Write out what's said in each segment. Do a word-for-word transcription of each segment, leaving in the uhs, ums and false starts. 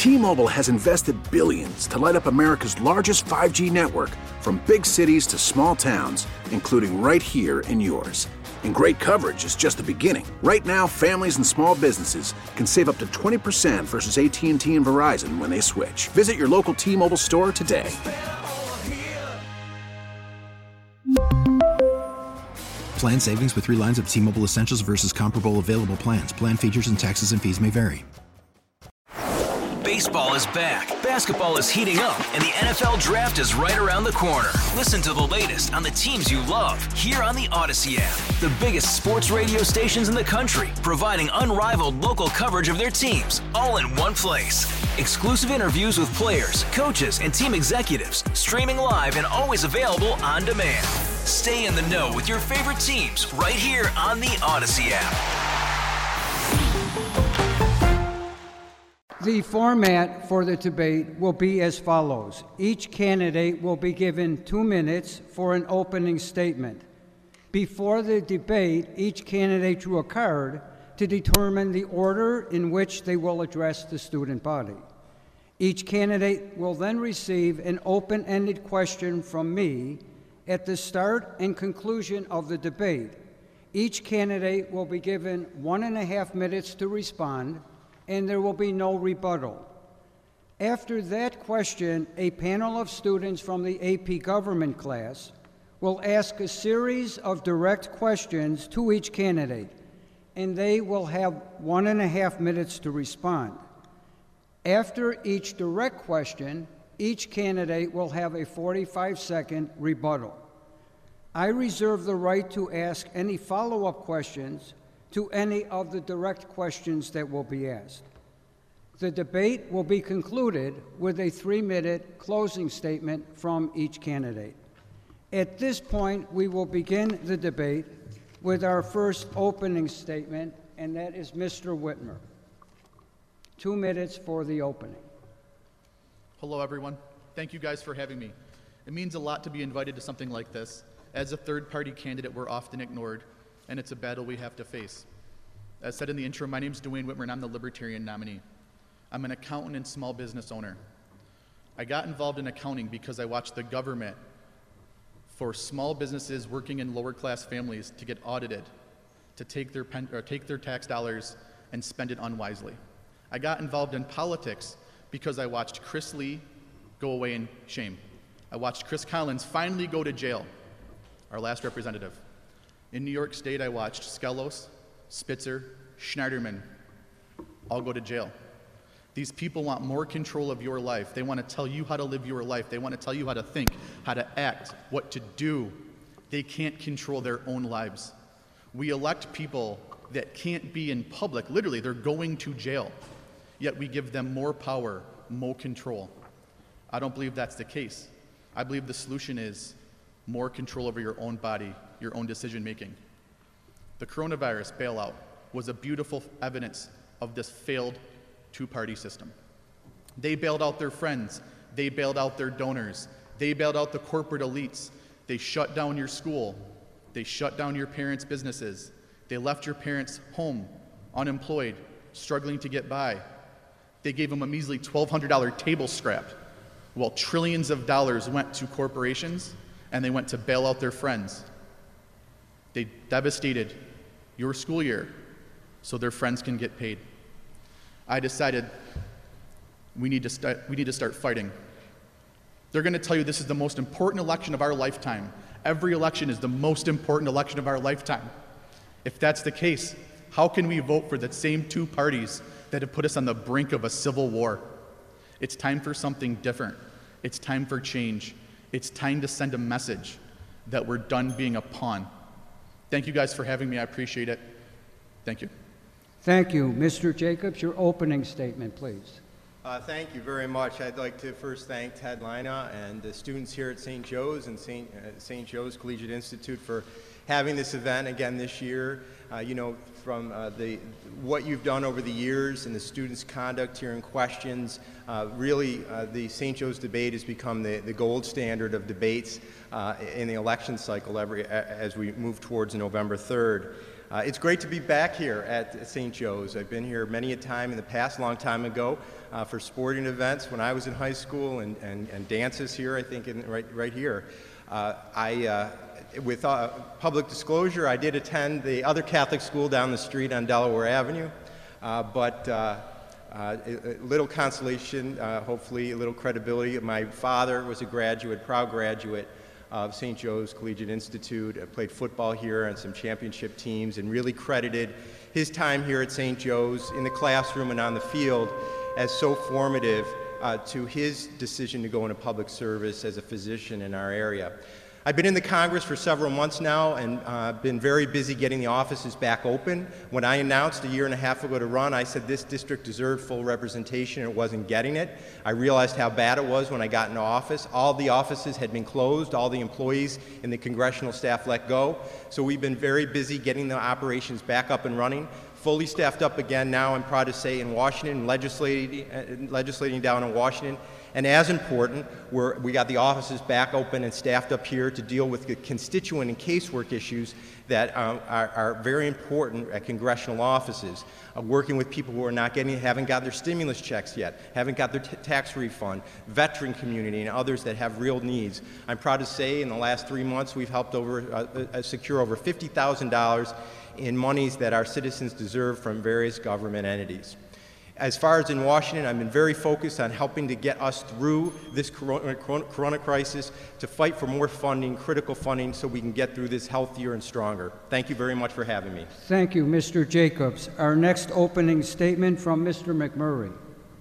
T-Mobile has invested billions to light up America's largest five G network, from big cities to small towns, including right here in yours. And great coverage is just the beginning. Right now, families and small businesses can save up to twenty percent versus A T and T and Verizon when they switch. Visit your local T-Mobile store today. Plan savings with three lines of T-Mobile Essentials versus comparable available plans. Plan features and taxes and fees may vary. Baseball is back, basketball is heating up, and the N F L Draft is right around the corner. Listen to the latest on the teams you love here on the Odyssey app. The biggest sports radio stations in the country, providing unrivaled local coverage of their teams, all in one place. Exclusive interviews with players, coaches, and team executives, streaming live and always available on demand. Stay in the know with your favorite teams right here on the Odyssey app. The format for the debate will be as follows. Each candidate will be given two minutes for an opening statement. Before the debate, each candidate drew a card to determine the order in which they will address the student body. Each candidate will then receive an open-ended question from me at the start and conclusion of the debate. Each candidate will be given one and a half minutes to respond, and there will be no rebuttal. After that question, a panel of students from the A P Government class will ask a series of direct questions to each candidate, and they will have one and a half minutes to respond. After each direct question, each candidate will have a forty-five second rebuttal. I reserve the right to ask any follow-up questions to any of the direct questions that will be asked. The debate will be concluded with a three-minute closing statement from each candidate. At this point, we will begin the debate with our first opening statement, and that is Mister Whitmer. Two minutes for the opening. Hello, everyone. Thank you guys for having me. It means a lot to be invited to something like this. As a third-party candidate, we're often ignored, and it's a battle we have to face. As said in the intro, my name is Dwayne Whitmer, and I'm the Libertarian nominee. I'm an accountant and small business owner. I got involved in accounting because I watched the government for small businesses working in lower-class families to get audited, to take their, pen, or take their tax dollars and spend it unwisely. I got involved in politics because I watched Chris Lee go away in shame. I watched Chris Collins finally go to jail, our last representative. In New York State, I watched Skelos, Spitzer, Schneiderman all go to jail. These people want more control of your life. They want to tell you how to live your life. They want to tell you how to think, how to act, what to do. They can't control their own lives. We elect people that can't be in public. Literally, they're going to jail. Yet we give them more power, more control. I don't believe that's the case. I believe the solution is more control over your own body, your own decision making. The coronavirus bailout was a beautiful evidence of this failed two-party system. They bailed out their friends. They bailed out their donors. They bailed out the corporate elites. They shut down your school. They shut down your parents' businesses. They left your parents home, unemployed, struggling to get by. They gave them a measly twelve hundred dollars table scrap, while trillions of dollars went to corporations and they went to bail out their friends. They devastated your school year so their friends can get paid. I decided we need to start, we need to start fighting. They're going to tell you this is the most important election of our lifetime. Every election is the most important election of our lifetime. If that's the case, how can we vote for the same two parties that have put us on the brink of a civil war? It's time for something different. It's time for change. It's time to send a message that we're done being a pawn. Thank you guys for having me. I appreciate it. Thank you. Thank you. Mister Jacobs, your opening statement, please. Uh, thank you very much. I'd like to first thank Ted Lina and the students here at Saint Joe's and Saint Uh, Saint Joe's Collegiate Institute for having this event again this year. Uh, you know, from uh, the what you've done over the years and the students' conduct here and questions, uh, really uh, the Saint Joe's debate has become the, the gold standard of debates uh, in the election cycle every, as we move towards November third. Uh, it's great to be back here at Saint Joe's. I've been here many a time in the past, a long time ago, uh, for sporting events when I was in high school, and, and, and dances here, I think, in, right, right here. Uh, I, uh, with uh, public disclosure, I did attend the other Catholic school down the street on Delaware Avenue, uh, but uh, uh, a, a little consolation, uh, hopefully a little credibility. My father was a graduate, proud graduate of Saint Joe's Collegiate Institute. I played football here on some championship teams and really credited his time here at Saint Joe's in the classroom and on the field as so formative uh, to his decision to go into public service as a physician in our area. I've been in the Congress for several months now and uh, been very busy getting the offices back open. When I announced a year and a half ago to run, I said this district deserved full representation and it wasn't getting it. I realized how bad it was when I got into office. All the offices had been closed, all the employees and the congressional staff let go. So we've been very busy getting the operations back up and running. Fully staffed up again now, I'm proud to say, in Washington, legislating, uh, legislating down in Washington. And as important, we're, we got the offices back open and staffed up here to deal with the constituent and casework issues that um, are, are very important at congressional offices. Uh, working with people who are not getting, haven't got their stimulus checks yet, haven't got their t tax refund, veteran community, and others that have real needs. I'm proud to say in the last three months we've helped over, uh, uh, secure over fifty thousand dollars in monies that our citizens deserve from various government entities. As far as in Washington, I've been very focused on helping to get us through this corona, corona crisis, to fight for more funding, critical funding, so we can get through this healthier and stronger. Thank you very much for having me. Thank you, Mister Jacobs. Our next opening statement from Mister McMurray.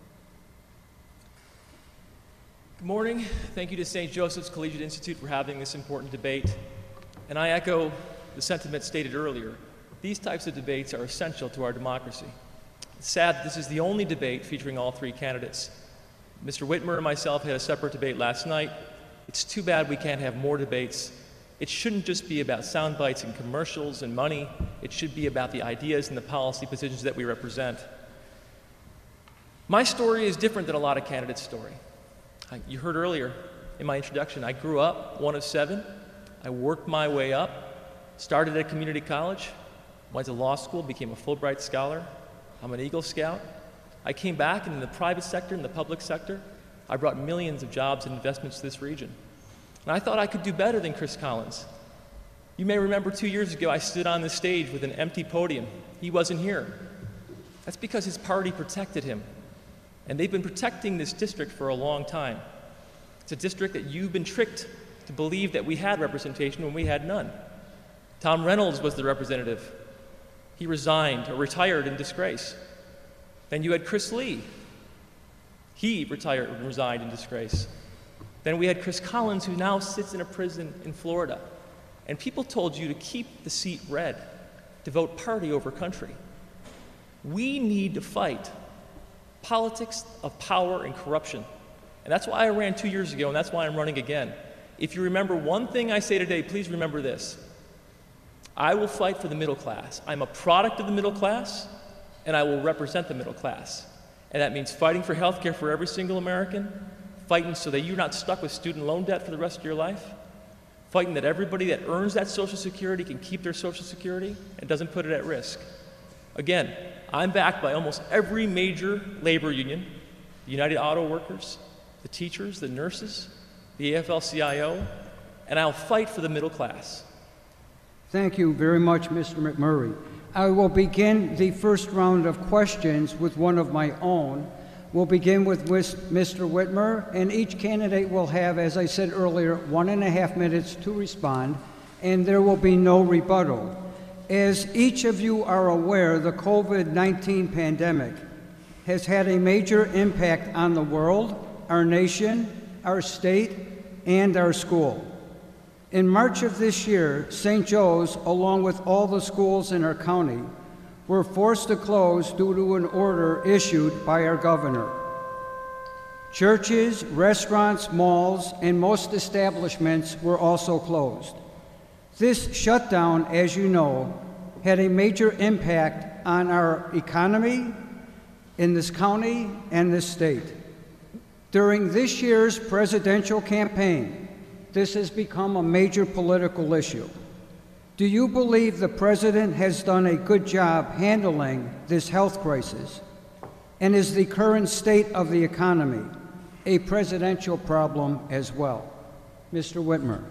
Good morning. Thank you to Saint Joseph's Collegiate Institute for having this important debate. And I echo the sentiment stated earlier. These types of debates are essential to our democracy. It's sad that this is the only debate featuring all three candidates. Mister Whitmer and myself had a separate debate last night. It's too bad we can't have more debates. It shouldn't just be about sound bites and commercials and money. It should be about the ideas and the policy positions that we represent. My story is different than a lot of candidates' story. I, you heard earlier in my introduction, I grew up one of seven. I worked my way up, started at community college, went to law school, became a Fulbright scholar. I'm an Eagle Scout. I came back and in the private sector, in the public sector, I brought millions of jobs and investments to this region. And I thought I could do better than Chris Collins. You may remember two years ago I stood on this stage with an empty podium. He wasn't here. That's because his party protected him. And they've been protecting this district for a long time. It's a district that you've been tricked to believe that we had representation when we had none. Tom Reynolds was the representative. He resigned or retired in disgrace. Then you had Chris Lee. He retired and resigned in disgrace. Then we had Chris Collins, who now sits in a prison in Florida. And people told you to keep the seat red, to vote party over country. We need to fight politics of power and corruption. And that's why I ran two years ago, and that's why I'm running again. If you remember one thing I say today, please remember this. I will fight for the middle class. I'm a product of the middle class, and I will represent the middle class. And that means fighting for health care for every single American, fighting so that you're not stuck with student loan debt for the rest of your life, fighting that everybody that earns that Social Security can keep their Social Security and doesn't put it at risk. Again, I'm backed by almost every major labor union, the United Auto Workers, the teachers, the nurses, the A F L C I O, and I'll fight for the middle class. Thank you very much, Mister McMurray. I will begin the first round of questions with one of my own. We'll begin with Mister Whitmer, and each candidate will have, as I said earlier, one and a half minutes to respond, and there will be no rebuttal. As each of you are aware, the COVID nineteen pandemic has had a major impact on the world, our nation, our state, and our school. In March of this year, Saint Joe's, along with all the schools in our county, were forced to close due to an order issued by our governor. Churches, restaurants, malls, and most establishments were also closed. This shutdown, as you know, had a major impact on our economy in this county and this state. During this year's presidential campaign, this has become a major political issue. Do you believe the President has done a good job handling this health crisis? And is the current state of the economy a presidential problem as well? Mister Whitmer.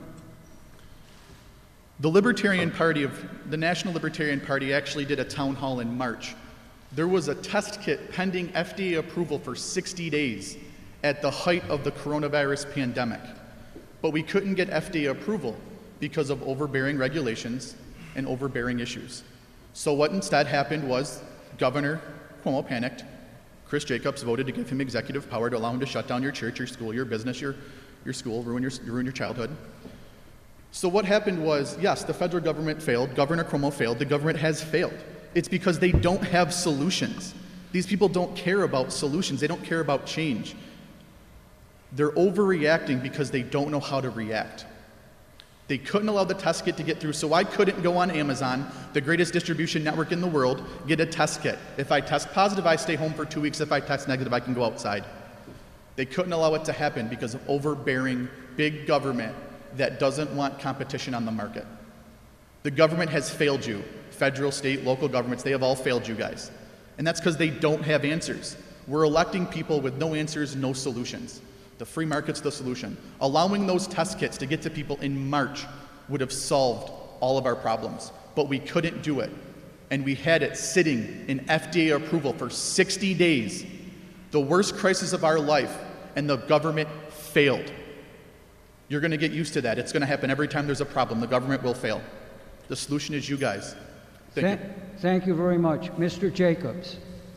The Libertarian Party of the National Libertarian Party actually did a town hall in March. There was a test kit pending F D A approval for sixty days at the height of the coronavirus pandemic. But we couldn't get F D A approval because of overbearing regulations and overbearing issues. So what instead happened was Governor Cuomo panicked. Chris Jacobs voted to give him executive power to allow him to shut down your church, your school, your business, your, your school, ruin your, ruin your childhood. So what happened was, yes, the federal government failed, Governor Cuomo failed, the government has failed. It's because they don't have solutions. These people don't care about solutions, they don't care about change. They're overreacting because they don't know how to react. They couldn't allow the test kit to get through, so I couldn't go on Amazon, the greatest distribution network in the world, get a test kit. If I test positive, I stay home for two weeks. If I test negative, I can go outside. They couldn't allow it to happen because of overbearing big government that doesn't want competition on the market. The government has failed you. Federal, state, local governments, they have all failed you guys. And that's because they don't have answers. We're electing people with no answers, no solutions. The free market's the solution. Allowing those test kits to get to people in March would have solved all of our problems, but we couldn't do it. And we had it sitting in F D A approval for sixty days, the worst crisis of our life, and the government failed. You're gonna get used to that. It's gonna happen every time there's a problem. The government will fail. The solution is you guys. Thank Th- you. Thank you very much. Mister Jacobs.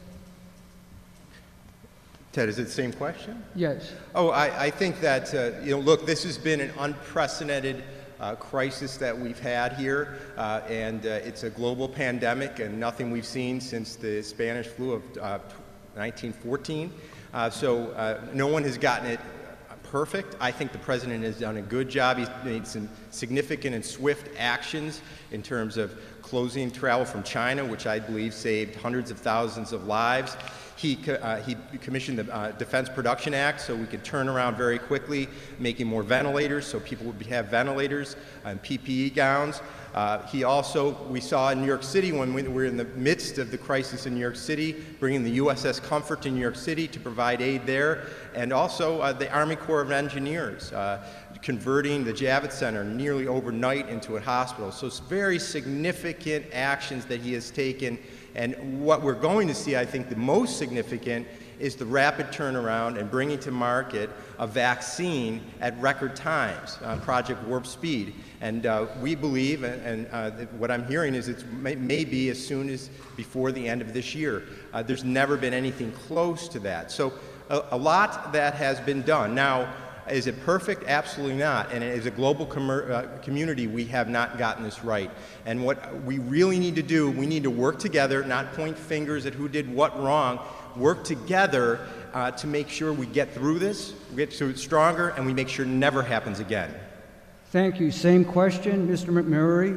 Ted, is it the same question? Yes. Oh, I, I think that, uh, you know, look, this has been an unprecedented uh, crisis that we've had here, uh, and uh, it's a global pandemic and nothing we've seen since the Spanish flu of uh, nineteen fourteen. Uh, so uh, no one has gotten it perfect. I think the president has done a good job. He's made some significant and swift actions in terms of closing travel from China, which I believe saved hundreds of thousands of lives. He, uh, he commissioned the uh, Defense Production Act so we could turn around very quickly, making more ventilators so people would have ventilators and P P E gowns. Uh, he also, we saw in New York City when we were in the midst of the crisis in New York City, bringing the U S S Comfort to New York City to provide aid there, and also uh, the Army Corps of Engineers, uh, converting the Javits Center nearly overnight into a hospital. So it's very significant actions that he has taken. And what we're going to see, I think the most significant, is the rapid turnaround and bringing to market a vaccine at record times, uh, Project Warp Speed. And uh, we believe, and, and uh, what I'm hearing is it may, may be as soon as before the end of this year. Uh, there's never been anything close to that. So a, a lot that has been done. Now, is it perfect? Absolutely not. And as a global com uh, community, we have not gotten this right. And what we really need to do, we need to work together, not point fingers at who did what wrong, work together uh, to make sure we get through this, we get through it stronger, and we make sure it never happens again. Thank you. Same question, Mister McMurray.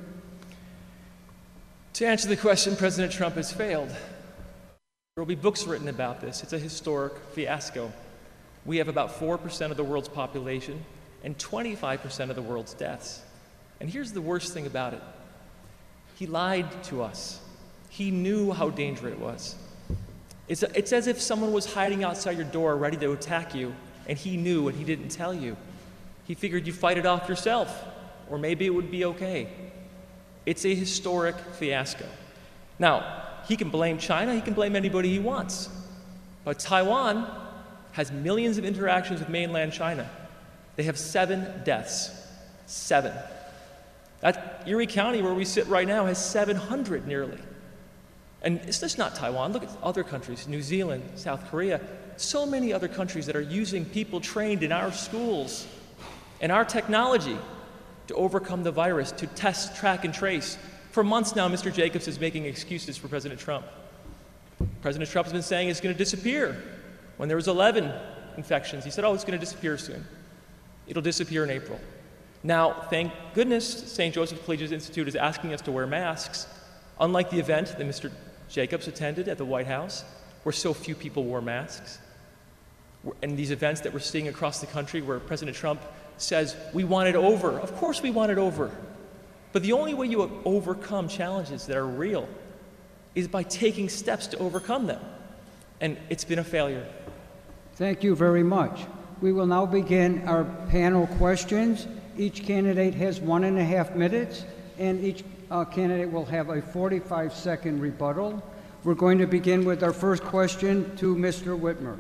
To answer the question, President Trump has failed. There will be books written about this. It's a historic fiasco. We have about four percent of the world's population and twenty-five percent of the world's deaths. And here's the worst thing about it. He lied to us. He knew how dangerous it was. It's, a, it's as if someone was hiding outside your door ready to attack you, and he knew and he didn't tell you. He figured you'd fight it off yourself, or maybe it would be okay. It's a historic fiasco. Now, he can blame China, he can blame anybody he wants. But Taiwan has millions of interactions with mainland China. They have seven deaths. Seven. That Erie County, where we sit right now, has seven hundred nearly. And it's just not Taiwan. Look at other countries, New Zealand, South Korea, so many other countries that are using people trained in our schools and our technology to overcome the virus, to test, track, and trace. For months now, Mister Jacobs is making excuses for President Trump. President Trump has been saying it's going to disappear. When there was eleven infections, he said, oh, it's going to disappear soon. It'll disappear in April. Now, thank goodness, Saint Joseph Collegiate Institute is asking us to wear masks, unlike the event that Mister Jacobs attended at the White House, where so few people wore masks. And these events that we're seeing across the country where President Trump says, we want it over. Of course we want it over. But the only way you overcome challenges that are real is by taking steps to overcome them. And it's been a failure. Thank you very much. We will now begin our panel questions. Each candidate has one and a half minutes, and each uh, candidate will have a forty-five second rebuttal. We're going to begin with our first question to Mister Whitmer.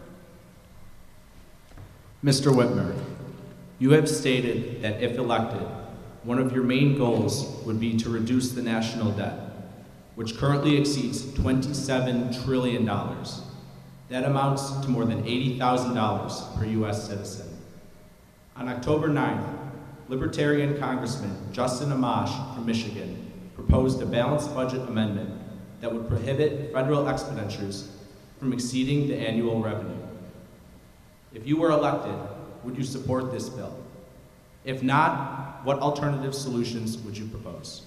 Mister Whitmer, you have stated that if elected, one of your main goals would be to reduce the national debt, which currently exceeds twenty-seven trillion dollars. That amounts to more than eighty thousand dollars per U S citizen. On October ninth, Libertarian Congressman Justin Amash from Michigan proposed a balanced budget amendment that would prohibit federal expenditures from exceeding the annual revenue. If you were elected, would you support this bill? If not, what alternative solutions would you propose?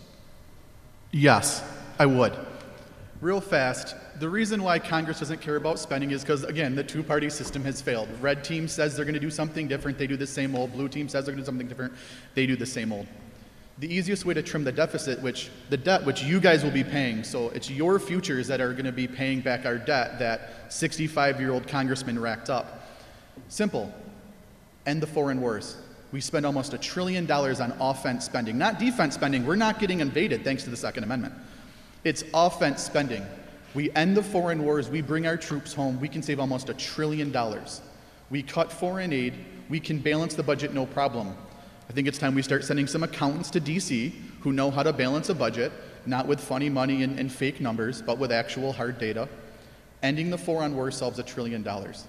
Yes, I would. Real fast, the reason why Congress doesn't care about spending is because, again, the two-party system has failed. Red team says they're going to do something different, they do the same old. Blue team says they're going to do something different, they do the same old. The easiest way to trim the deficit, which the debt which you guys will be paying, so it's your futures that are going to be paying back our debt that sixty-five-year-old congressman racked up. Simple. End the foreign wars. We spend almost a trillion dollars on offense spending, not defense spending. We're not getting invaded thanks to the Second Amendment. It's offense spending. We end the foreign wars, we bring our troops home, we can save almost a trillion dollars. We cut foreign aid, we can balance the budget no problem. I think it's time we start sending some accountants to D C who know how to balance a budget, not with funny money and, and fake numbers, but with actual hard data. Ending the foreign war solves a trillion dollars.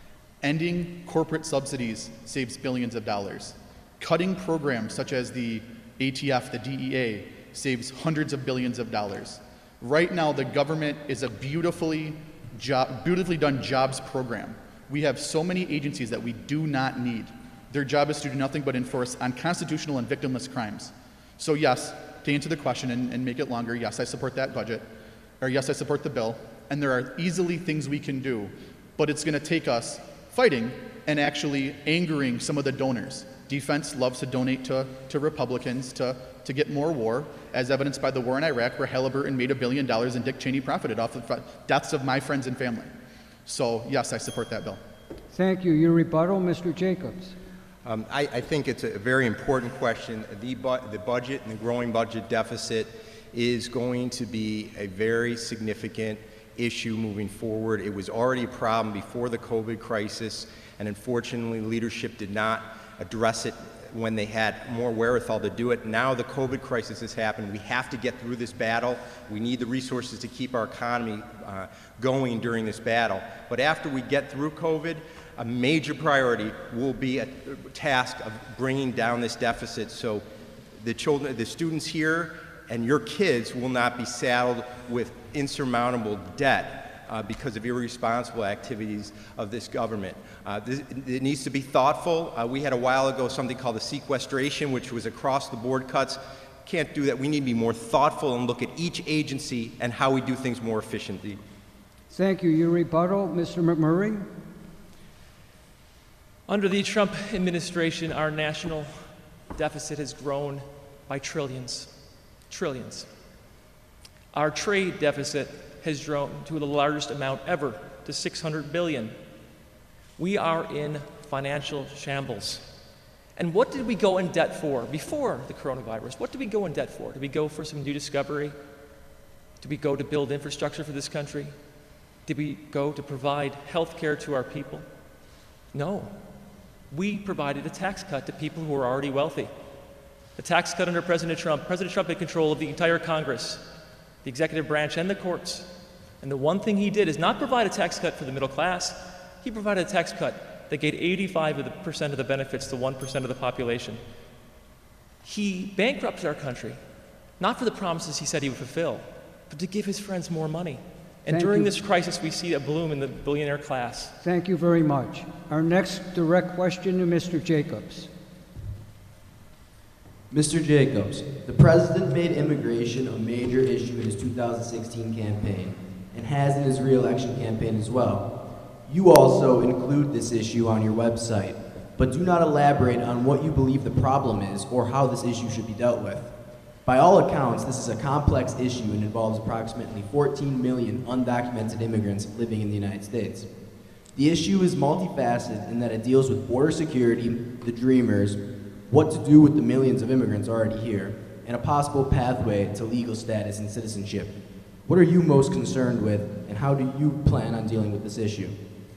Ending corporate subsidies saves billions of dollars. Cutting programs such as the A T F, the D E A, saves hundreds of billions of dollars. Right now, the government is a beautifully, job, beautifully done jobs program. We have so many agencies that we do not need. Their job is to do nothing but enforce unconstitutional and victimless crimes. So yes, to answer the question and, and make it longer, yes, I support that budget, or yes, I support the bill, and there are easily things we can do, but it's gonna take us fighting and actually angering some of the donors. Defense loves to donate to, to Republicans to, to get more war, as evidenced by the war in Iraq, where Halliburton made a billion dollars and Dick Cheney profited off the deaths of my friends and family. So yes, I support that bill. Thank you. Your rebuttal, Mister Jacobs. Um, I, I think it's a very important question. The, bu the budget and the growing budget deficit is going to be a very significant issue moving forward. It was already a problem before the COVID crisis, and unfortunately leadership did not address it when they had more wherewithal to do it. Now the COVID crisis has happened. We have to get through this battle. We need the resources to keep our economy uh, going during this battle. But after we get through COVID, a major priority will be a task of bringing down this deficit so the children, the students here and your kids will not be saddled with insurmountable debt Uh, because of irresponsible activities of this government. Uh, this, it needs to be thoughtful. Uh, we had a while ago something called the sequestration, which was across-the-board cuts. Can't do that. We need to be more thoughtful and look at each agency and how we do things more efficiently. Thank you. Your rebuttal, Mister McMurray. Under the Trump administration, our national deficit has grown by trillions. Trillions. Our trade deficit has grown to the largest amount ever, to six hundred billion dollars. We are in financial shambles. And what did we go in debt for before the coronavirus? What did we go in debt for? Did we go for some new discovery? Did we go to build infrastructure for this country? Did we go to provide health care to our people? No. We provided a tax cut to people who are already wealthy. The tax cut under President Trump. President Trump had control of the entire Congress, the executive branch, and the courts. And the one thing he did is not provide a tax cut for the middle class. He provided a tax cut that gave eighty-five percent of the benefits to one percent of the population. He bankrupted our country, not for the promises he said he would fulfill, but to give his friends more money. And Thank during you. this crisis, we see a bloom in the billionaire class. Thank you very much. Our next direct question to Mister Jacobs. Mister Jacobs, the president made immigration a major issue in his two thousand sixteen campaign and has in his re-election campaign as well. You also include this issue on your website, but do not elaborate on what you believe the problem is or how this issue should be dealt with. By all accounts, this is a complex issue and involves approximately fourteen million undocumented immigrants living in the United States. The issue is multifaceted in that it deals with border security, the dreamers, what to do with the millions of immigrants already here, and a possible pathway to legal status and citizenship. What are you most concerned with, and how do you plan on dealing with this issue?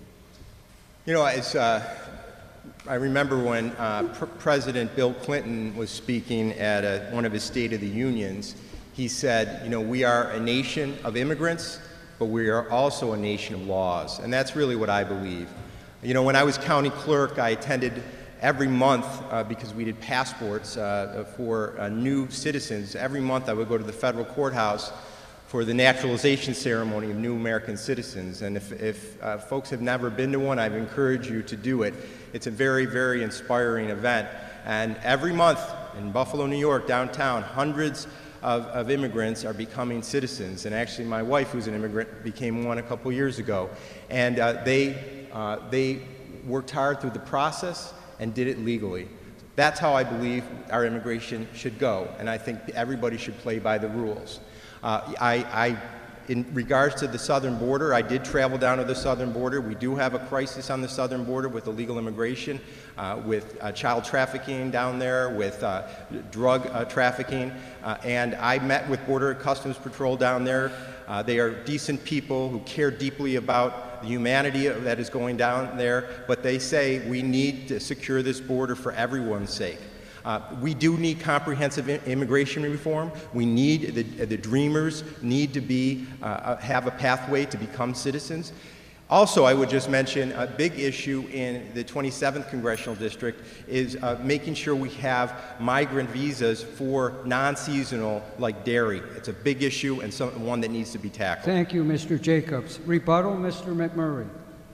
You know, as, uh, I remember when uh, Pr President Bill Clinton was speaking at a, one of his State of the Unions, he said, you know, we are a nation of immigrants, but we are also a nation of laws. And that's really what I believe. You know, when I was county clerk, I attended every month, uh, because we did passports uh, for uh, new citizens, every month I would go to the federal courthouse for the naturalization ceremony of new American citizens. And if, if uh, folks have never been to one, I'd encourage you to do it. It's a very, very inspiring event. And every month in Buffalo, New York, downtown, hundreds of, of immigrants are becoming citizens. And actually my wife, who's an immigrant, became one a couple years ago. And uh, they, uh, they worked hard through the process and did it legally. That's how I believe our immigration should go. And I think everybody should play by the rules. Uh, I, I, in regards to the southern border, I did travel down to the southern border. We do have a crisis on the southern border with illegal immigration, uh, with uh, child trafficking down there, with uh, drug uh, trafficking. Uh, and I met with Border Customs Patrol down there. Uh, they are decent people who care deeply about the humanity that is going down there, but they say we need to secure this border for everyone's sake. Uh, we do need comprehensive immigration reform. We need, the, the dreamers need to be, uh, have a pathway to become citizens. Also, I would just mention a big issue in the twenty-seventh Congressional District is uh, making sure we have migrant visas for non-seasonal, like dairy. It's a big issue and some, one that needs to be tackled. Thank you, Mister Jacobs. Rebuttal, Mister McMurray.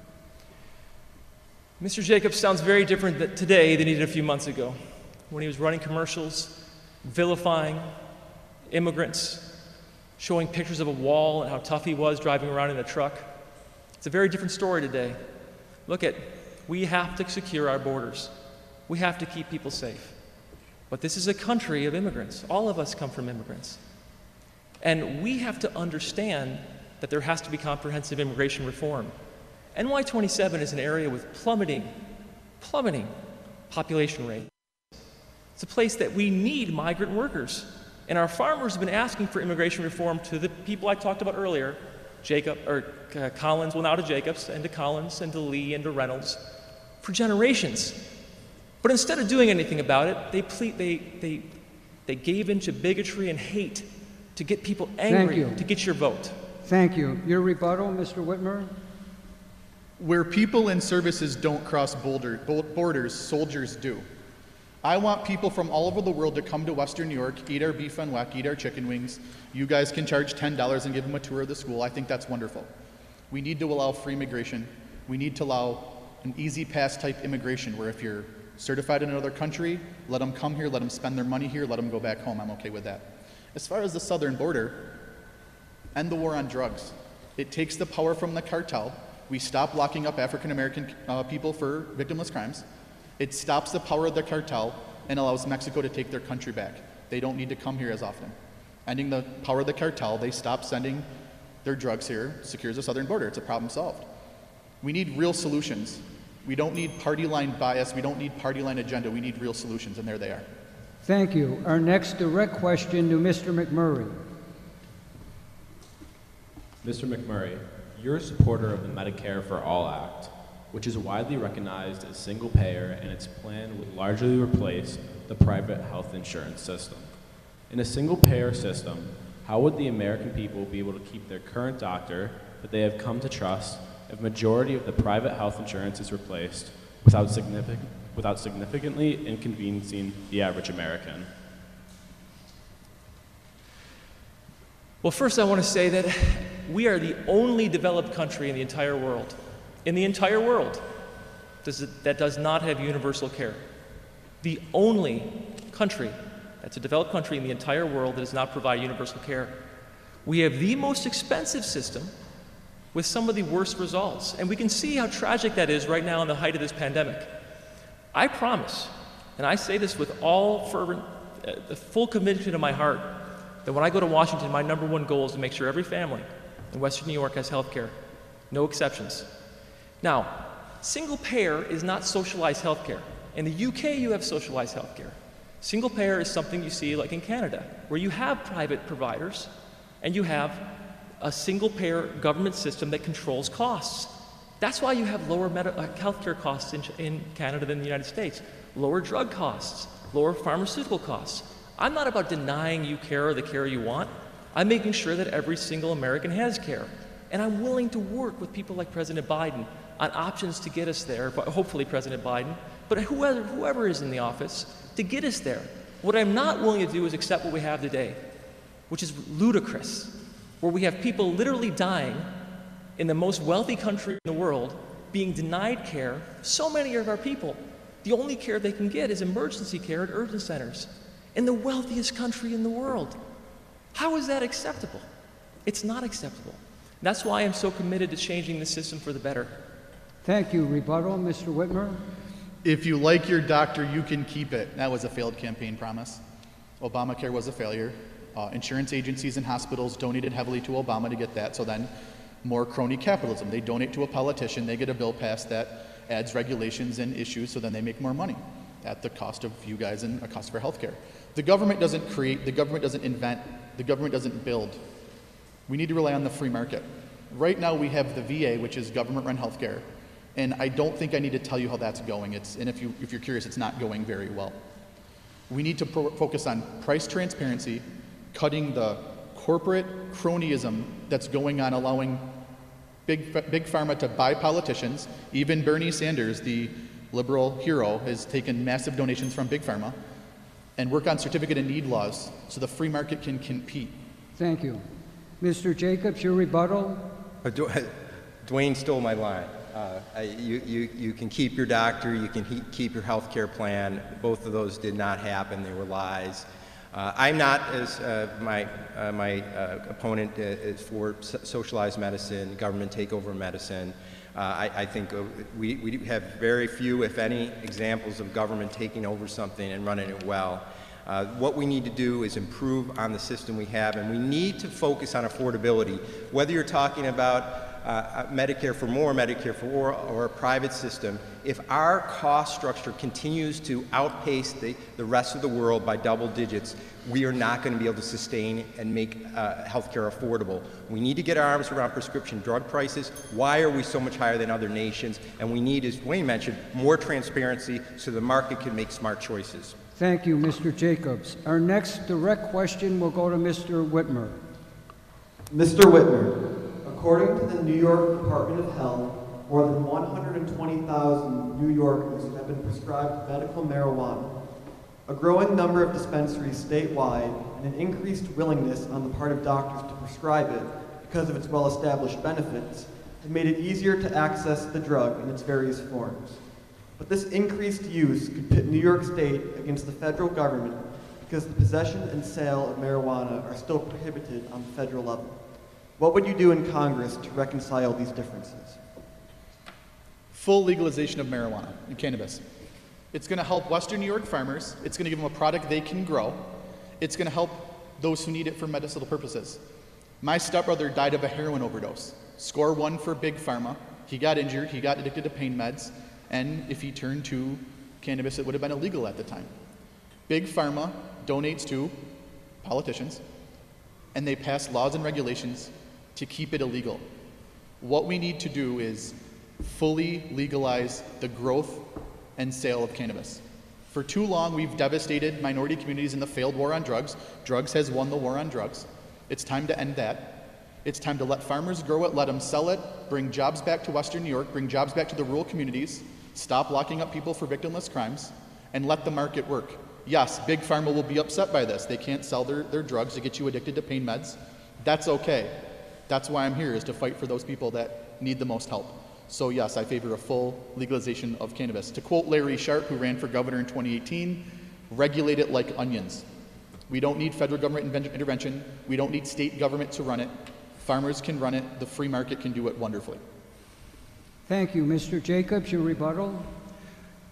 Mister Jacobs sounds very different today than he did a few months ago, when he was running commercials, vilifying immigrants, showing pictures of a wall and how tough he was driving around in a truck. It's a very different story today. Look at, we have to secure our borders. We have to keep people safe. But this is a country of immigrants. All of us come from immigrants. And we have to understand that there has to be comprehensive immigration reform. N Y twenty-seven is an area with plummeting, plummeting population rate. It's a place that we need migrant workers. And our farmers have been asking for immigration reform to the people I talked about earlier, Jacob, or uh, Collins, well now to Jacobs, and to Collins, and to Lee, and to Reynolds, for generations. But instead of doing anything about it, they, ple they, they, they gave into bigotry and hate to get people angry, to get your vote. Thank you. Your rebuttal, Mister Whitmer? Where people and services don't cross border, borders, soldiers do. I want people from all over the world to come to Western New York, eat our beef and whack, eat our chicken wings. You guys can charge ten dollars and give them a tour of the school. I think that's wonderful. We need to allow free immigration. We need to allow an easy pass type immigration where if you're certified in another country, let them come here, let them spend their money here, let them go back home. I'm okay with that. As far as the southern border, end the war on drugs. It takes the power from the cartel. We stop locking up African American uh, people for victimless crimes. It stops the power of the cartel and allows Mexico to take their country back. They don't need to come here as often. Ending the power of the cartel, they stop sending their drugs here, secures the southern border. It's a problem solved. We need real solutions. We don't need party line bias. We don't need party line agenda. We need real solutions, and there they are. Thank you. Our next direct question to Mister McMurray. Mister McMurray, you're a supporter of the Medicare for All Act, which is widely recognized as single payer, and its plan would largely replace the private health insurance system. In a single payer system, how would the American people be able to keep their current doctor that they have come to trust if majority of the private health insurance is replaced without, significant, without significantly inconveniencing the average American? Well, first I want to say that we are the only developed country in the entire world, in the entire world, does it, that does not have universal care. The only country that's a developed country in the entire world that does not provide universal care. We have the most expensive system with some of the worst results. And we can see how tragic that is right now in the height of this pandemic. I promise, and I say this with all fervent uh, the full conviction of my heart that when I go to Washington, my number one goal is to make sure every family in Western New York has health care, no exceptions. Now, single payer is not socialized health care. In the U K, you have socialized health care. Single payer is something you see like in Canada, where you have private providers and you have a single payer government system that controls costs. That's why you have lower med- uh, healthcare costs in, in Canada than the United States, lower drug costs, lower pharmaceutical costs. I'm not about denying you care or the care you want. I'm making sure that every single American has care. And I'm willing to work with people like President Biden on options to get us there, but hopefully President Biden, but whoever, whoever is in the office, to get us there. What I'm not willing to do is accept what we have today, which is ludicrous, where we have people literally dying in the most wealthy country in the world, being denied care. So many of our people, the only care they can get is emergency care at urgent centers in the wealthiest country in the world. How is that acceptable? It's not acceptable. That's why I'm so committed to changing the system for the better. Thank you. Rebuttal, Mister Whitmer. If you like your doctor, you can keep it. That was a failed campaign promise. Obamacare was a failure. Uh, insurance agencies and hospitals donated heavily to Obama to get that, so then more crony capitalism. They donate to a politician, they get a bill passed that adds regulations and issues, so then they make more money at the cost of you guys and a cost for healthcare. The government doesn't create, the government doesn't invent, the government doesn't build. We need to rely on the free market. Right now we have the V A, which is government-run healthcare, and I don't think I need to tell you how that's going. It's, and if, you, if you're curious, it's not going very well. We need to pro- focus on price transparency, cutting the corporate cronyism that's going on, allowing big, big pharma to buy politicians. Even Bernie Sanders, the liberal hero, has taken massive donations from big pharma, and work on certificate of need laws so the free market can compete. Thank you. Mister Jacobs, your rebuttal. Uh, Dwayne stole my line. Uh, I, you, you, you can keep your doctor, you can he, keep your health care plan. Both of those did not happen, they were lies. Uh, I'm not, as uh, my, uh, my uh, opponent uh, is for socialized medicine, government takeover medicine. Uh, I, I think uh, we, we have very few, if any, examples of government taking over something and running it well. Uh, what we need to do is improve on the system we have, and we need to focus on affordability. Whether you're talking about uh, Medicare for more, Medicare for more, or a private system, if our cost structure continues to outpace the, the rest of the world by double digits, we are not going to be able to sustain and make uh, healthcare affordable. We need to get our arms around prescription drug prices. Why are we so much higher than other nations? And we need, as Dwayne mentioned, more transparency so the market can make smart choices. Thank you, Mister Jacobs. Our next direct question will go to Mister Whitmer. Mister Whitmer, according to the New York Department of Health, more than one hundred twenty thousand New Yorkers have been prescribed medical marijuana. A growing number of dispensaries statewide and an increased willingness on the part of doctors to prescribe it because of its well-established benefits have made it easier to access the drug in its various forms. But this increased use could pit New York State against the federal government because the possession and sale of marijuana are still prohibited on the federal level. What would you do in Congress to reconcile these differences? Full legalization of marijuana and cannabis. It's going to help Western New York farmers. It's going to give them a product they can grow. It's going to help those who need it for medicinal purposes. My stepbrother died of a heroin overdose. Score one for Big Pharma. He got injured. He got addicted to pain meds. And if he turned to cannabis, it would have been illegal at the time. Big Pharma donates to politicians, and they pass laws and regulations to keep it illegal. What we need to do is fully legalize the growth and sale of cannabis. For too long, we've devastated minority communities in the failed war on drugs. Drugs has won the war on drugs. It's time to end that. It's time to let farmers grow it, let them sell it, bring jobs back to Western New York, bring jobs back to the rural communities, stop locking up people for victimless crimes, and let the market work. Yes, Big Pharma will be upset by this. They can't sell their, their drugs to get you addicted to pain meds. That's okay. That's why I'm here, is to fight for those people that need the most help. So yes, I favor a full legalization of cannabis. To quote Larry Sharpe, who ran for governor in twenty eighteen, regulate it like onions. We don't need federal government intervention. We don't need state government to run it. Farmers can run it. The free market can do it wonderfully. Thank you. Mister Jacobs, your rebuttal.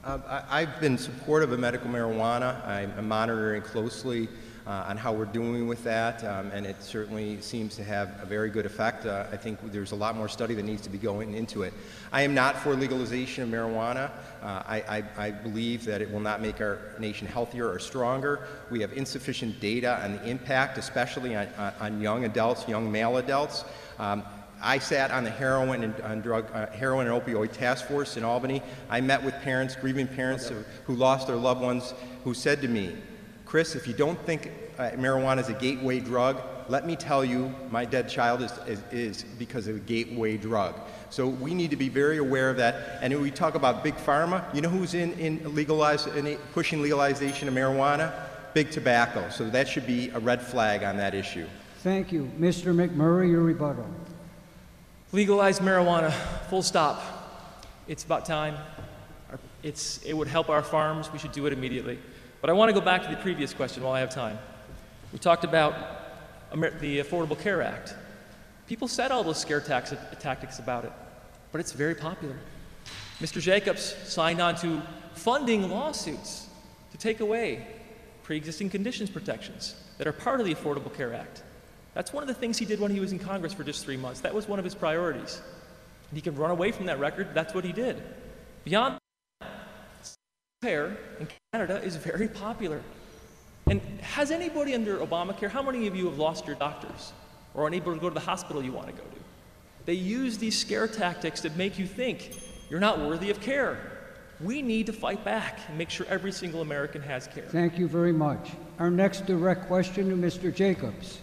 Uh, I, I've been supportive of medical marijuana. I'm, I'm monitoring closely uh, on how we're doing with that, um, and it certainly seems to have a very good effect. Uh, I think there's a lot more study that needs to be going into it. I am not for legalization of marijuana. Uh, I, I, I believe that it will not make our nation healthier or stronger. We have insufficient data on the impact, especially on, on, on young adults, young male adults. Um, I sat on the heroin and on drug, uh, heroin and opioid task force in Albany. I met with parents, grieving parents who, who lost their loved ones, who said to me, Chris, if you don't think uh, marijuana is a gateway drug, let me tell you, my dead child is, is, is because of a gateway drug. So we need to be very aware of that. And when we talk about big pharma, you know who's in, in, legalize, in pushing legalization of marijuana? Big tobacco. So that should be a red flag on that issue. Thank you. Mister McMurray, your rebuttal. Legalize marijuana, full stop. It's about time. It's, it would help our farms. We should do it immediately. But I want to go back to the previous question while I have time. We talked about Amer- the Affordable Care Act. People said all those scare tax- tactics about it, but it's very popular. Mister Jacobs signed on to funding lawsuits to take away pre-existing conditions protections that are part of the Affordable Care Act. That's one of the things he did when he was in Congress for just three months. That was one of his priorities. And he can run away from that record. That's what he did. Beyond that, care in Canada is very popular. And has anybody under Obamacare, how many of you have lost your doctors or are unable to go to the hospital you want to go to? They use these scare tactics to make you think you're not worthy of care. We need to fight back and make sure every single American has care. Thank you very much. Our next direct question to Mister Jacobs.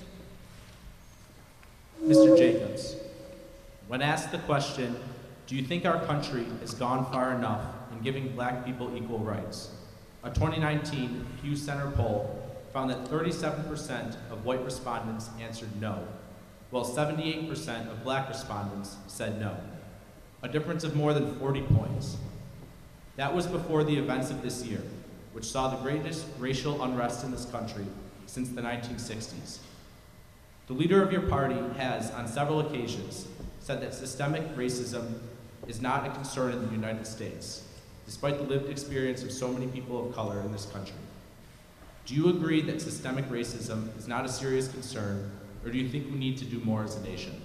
Mister Jacobs, when asked the question, do you think our country has gone far enough in giving black people equal rights? A twenty nineteen Pew Center poll found that thirty-seven percent of white respondents answered no, while seventy-eight percent of black respondents said no, a difference of more than forty points. That was before the events of this year, which saw the greatest racial unrest in this country since the nineteen sixties. The leader of your party has, on several occasions, said that systemic racism is not a concern in the United States, despite the lived experience of so many people of color in this country. Do you agree that systemic racism is not a serious concern, or do you think we need to do more as a nation?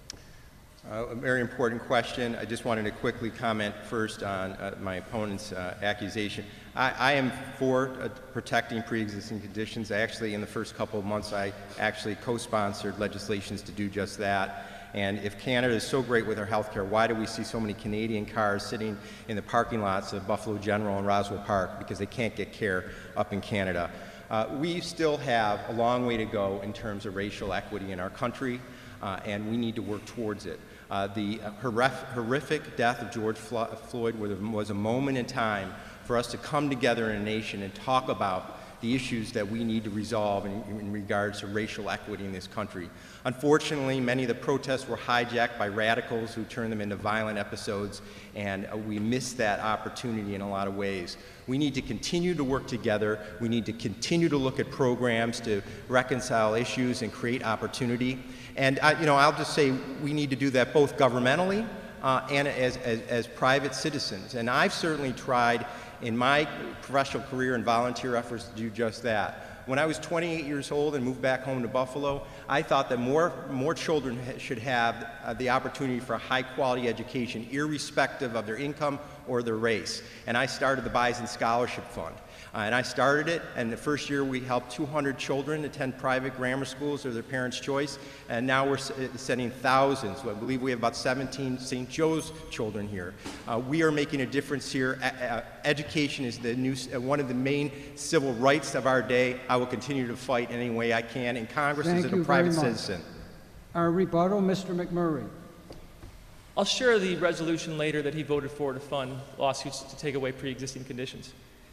Uh, a very important question. I just wanted to quickly comment first on uh, my opponent's uh, accusation. I, I am for uh, protecting pre-existing conditions. I actually, in the first couple of months, I actually co-sponsored legislations to do just that. And if Canada is so great with our health care, why do we see so many Canadian cars sitting in the parking lots of Buffalo General and Roswell Park? Because they can't get care up in Canada. Uh, we still have a long way to go in terms of racial equity in our country, uh, and we need to work towards it. Uh, the horrific death of George Floyd was a moment in time for us to come together in a nation and talk about the issues that we need to resolve in, in regards to racial equity in this country. Unfortunately, many of the protests were hijacked by radicals who turned them into violent episodes, and uh, we missed that opportunity in a lot of ways. We need to continue to work together. We need to continue to look at programs to reconcile issues and create opportunity. And I, you know, I'll just say we need to do that both governmentally uh, and as, as, as private citizens. And I've certainly tried in my professional career and volunteer efforts to do just that. When I was twenty-eight years old and moved back home to Buffalo, I thought that more, more children should have uh, the opportunity for a high-quality education, irrespective of their income or their race. And I started the Bison Scholarship Fund. Uh, and I started it, and the first year we helped two hundred children attend private grammar schools of their parents' choice, and now we're s sending thousands. I believe we have about seventeen Saint Joe's children here. Uh, we are making a difference here. A education is the new, uh, one of the main civil rights of our day. I will continue to fight any way I can in Congress as a private citizen. Our rebuttal, Mister McMurray. I'll share the resolution later that he voted for to fund lawsuits to take away pre-existing conditions.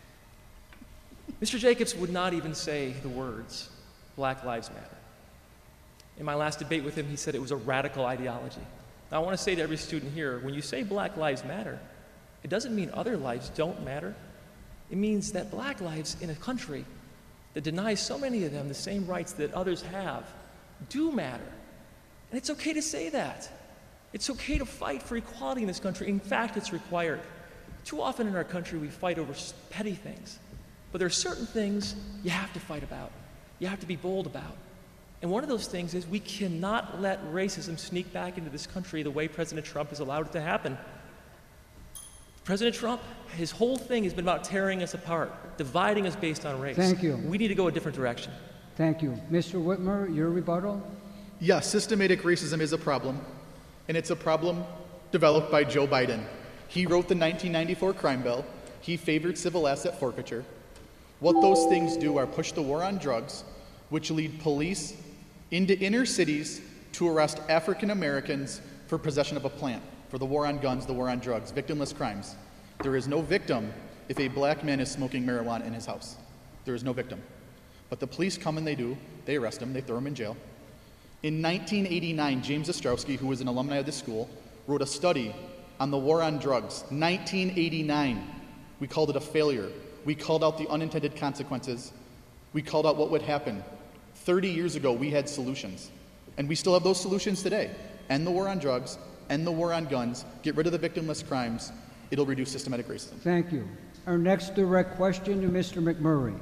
Mister Jacobs would not even say the words, Black Lives Matter. In my last debate with him, he said it was a radical ideology. Now, I want to say to every student here, when you say Black Lives Matter, it doesn't mean other lives don't matter. It means that black lives in a country that denies so many of them the same rights that others have do matter. And it's okay to say that. It's okay to fight for equality in this country. In fact, it's required. Too often in our country, we fight over petty things. But there are certain things you have to fight about. You have to be bold about. And one of those things is we cannot let racism sneak back into this country the way President Trump has allowed it to happen. President Trump, his whole thing has been about tearing us apart, dividing us based on race. Thank you. We need to go a different direction. Thank you. Mister Whitmer, your rebuttal? Yes, systematic racism is a problem, and it's a problem developed by Joe Biden. He wrote the nineteen ninety-four crime bill. He favored civil asset forfeiture. What those things do are push the war on drugs, which lead police into inner cities to arrest African Americans for possession of a plant, for the war on guns, the war on drugs, victimless crimes. There is no victim if a black man is smoking marijuana in his house. There is no victim. But the police come and they do. They arrest him. They throw him in jail. In nineteen eighty-nine, James Ostrowski, who was an alumni of this school, wrote a study on the war on drugs. nineteen eighty-nine. We called it a failure. We called out the unintended consequences. We called out what would happen. thirty years ago, we had solutions. And we still have those solutions today. End the war on drugs, end the war on guns, get rid of the victimless crimes. It'll reduce systematic racism. Thank you. Our next direct question to Mister McMurray.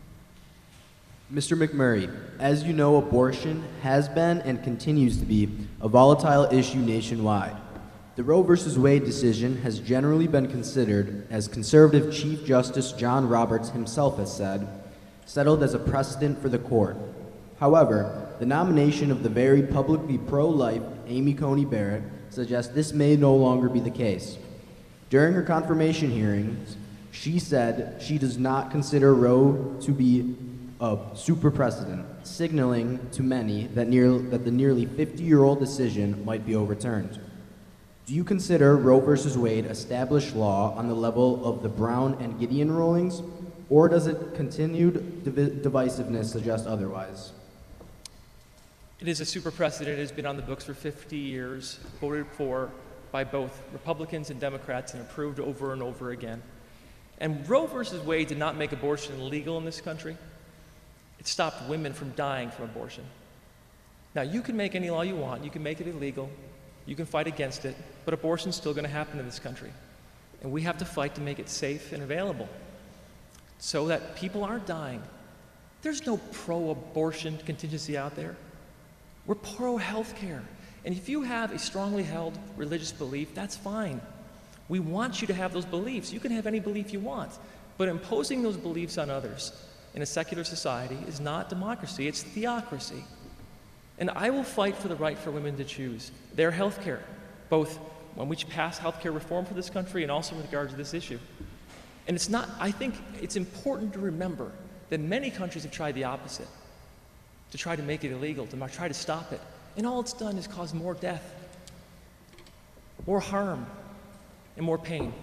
Mister McMurray, as you know, abortion has been and continues to be a volatile issue nationwide. The Roe versus Wade decision has generally been considered, as conservative Chief Justice John Roberts himself has said, settled as a precedent for the court. However, the nomination of the very publicly pro-life Amy Coney Barrett suggests this may no longer be the case. During her confirmation hearings, she said she does not consider Roe to be a super precedent, signaling to many that, near, that the nearly fifty-year-old decision might be overturned. Do you consider Roe versus Wade established law on the level of the Brown and Gideon rulings, or does it continued div- divisiveness suggest otherwise? It is a super precedent. It has been on the books for fifty years, voted for by both Republicans and Democrats and approved over and over again. And Roe versus Wade did not make abortion legal in this country. It stopped women from dying from abortion. Now, you can make any law you want. You can make it illegal. You can fight against it. But abortion's still going to happen in this country. And we have to fight to make it safe and available so that people aren't dying. There's no pro-abortion contingency out there. We're pro-health care. And if you have a strongly held religious belief, that's fine. We want you to have those beliefs. You can have any belief you want. But imposing those beliefs on others in a secular society is not democracy, it's theocracy. And I will fight for the right for women to choose their health care, both when we pass health care reform for this country and also with regard to this issue. And it's not, I think it's important to remember that many countries have tried the opposite, to try to make it illegal, to try to stop it. And all it's done is cause more death, more harm, and more pain.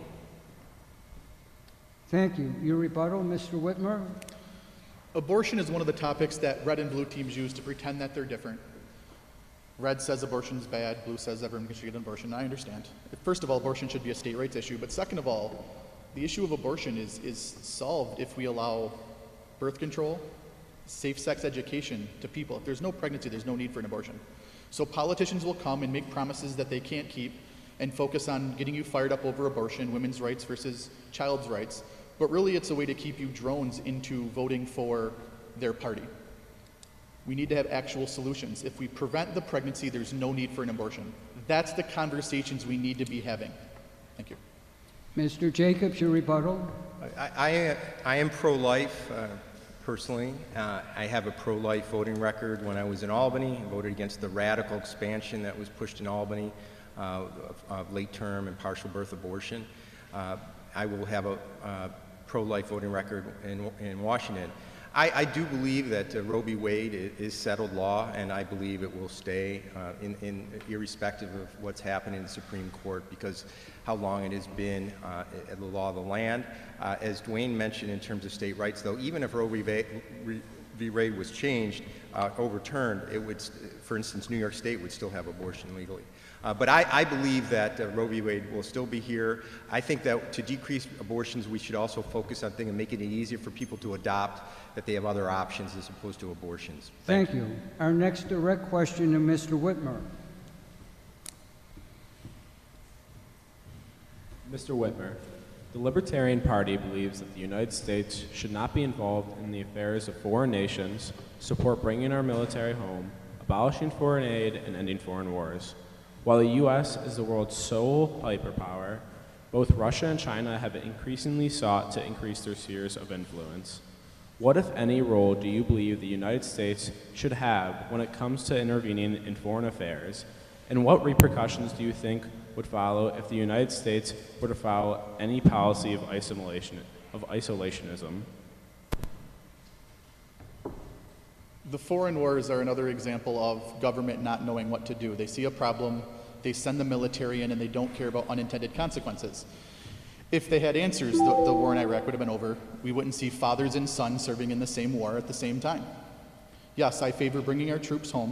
Thank you. Your rebuttal, Mister Whitmer? Abortion is one of the topics that red and blue teams use to pretend that they're different. Red says abortion is bad, blue says everyone should get an abortion. I understand. First of all, abortion should be a state rights issue, but second of all, the issue of abortion is, is solved if we allow birth control, safe sex education to people. If there's no pregnancy, there's no need for an abortion. So politicians will come and make promises that they can't keep and focus on getting you fired up over abortion, women's rights versus child's rights. But really, it's a way to keep you drones into voting for their party. We need to have actual solutions. If we prevent the pregnancy, there's no need for an abortion. That's the conversations we need to be having. Thank you. Mister Jacobs, your rebuttal. I, I, I am pro-life, uh, personally. Uh, I have a pro-life voting record. When I was in Albany, I voted against the radical expansion that was pushed in Albany uh, of, of late-term and partial birth abortion. Uh, I will have a uh, pro-life voting record in, in Washington. I, I do believe that uh, Roe v. Wade is, is settled law, and I believe it will stay uh, in, in irrespective of what's happened in the Supreme Court, because how long it has been uh, the law of the land. Uh, as Dwayne mentioned in terms of state rights, though, even if Roe v. Wade was changed, uh, overturned, it would, for instance, New York State would still have abortion legally. Uh, but I, I believe that uh, Roe v. Wade will still be here. I think that to decrease abortions, we should also focus on things and making it easier for people to adopt, that they have other options as opposed to abortions. Thank, Thank you. you. Our next direct question to Mister Whitmer. Mister Whitmer, The Libertarian Party believes that the United States should not be involved in the affairs of foreign nations, support bringing our military home, abolishing foreign aid, and ending foreign wars. While the U S is the world's sole hyperpower, both Russia and China have increasingly sought to increase their spheres of influence. What, if any, role do you believe the United States should have when it comes to intervening in foreign affairs? And what repercussions do you think would follow if the United States were to follow any policy of isolation, of isolationism? The foreign wars are another example of government not knowing what to do. They see a problem, they send the military in, and they don't care about unintended consequences. If they had answers, the, the war in Iraq would have been over. We wouldn't see fathers and sons serving in the same war at the same time. Yes, I favor bringing our troops home.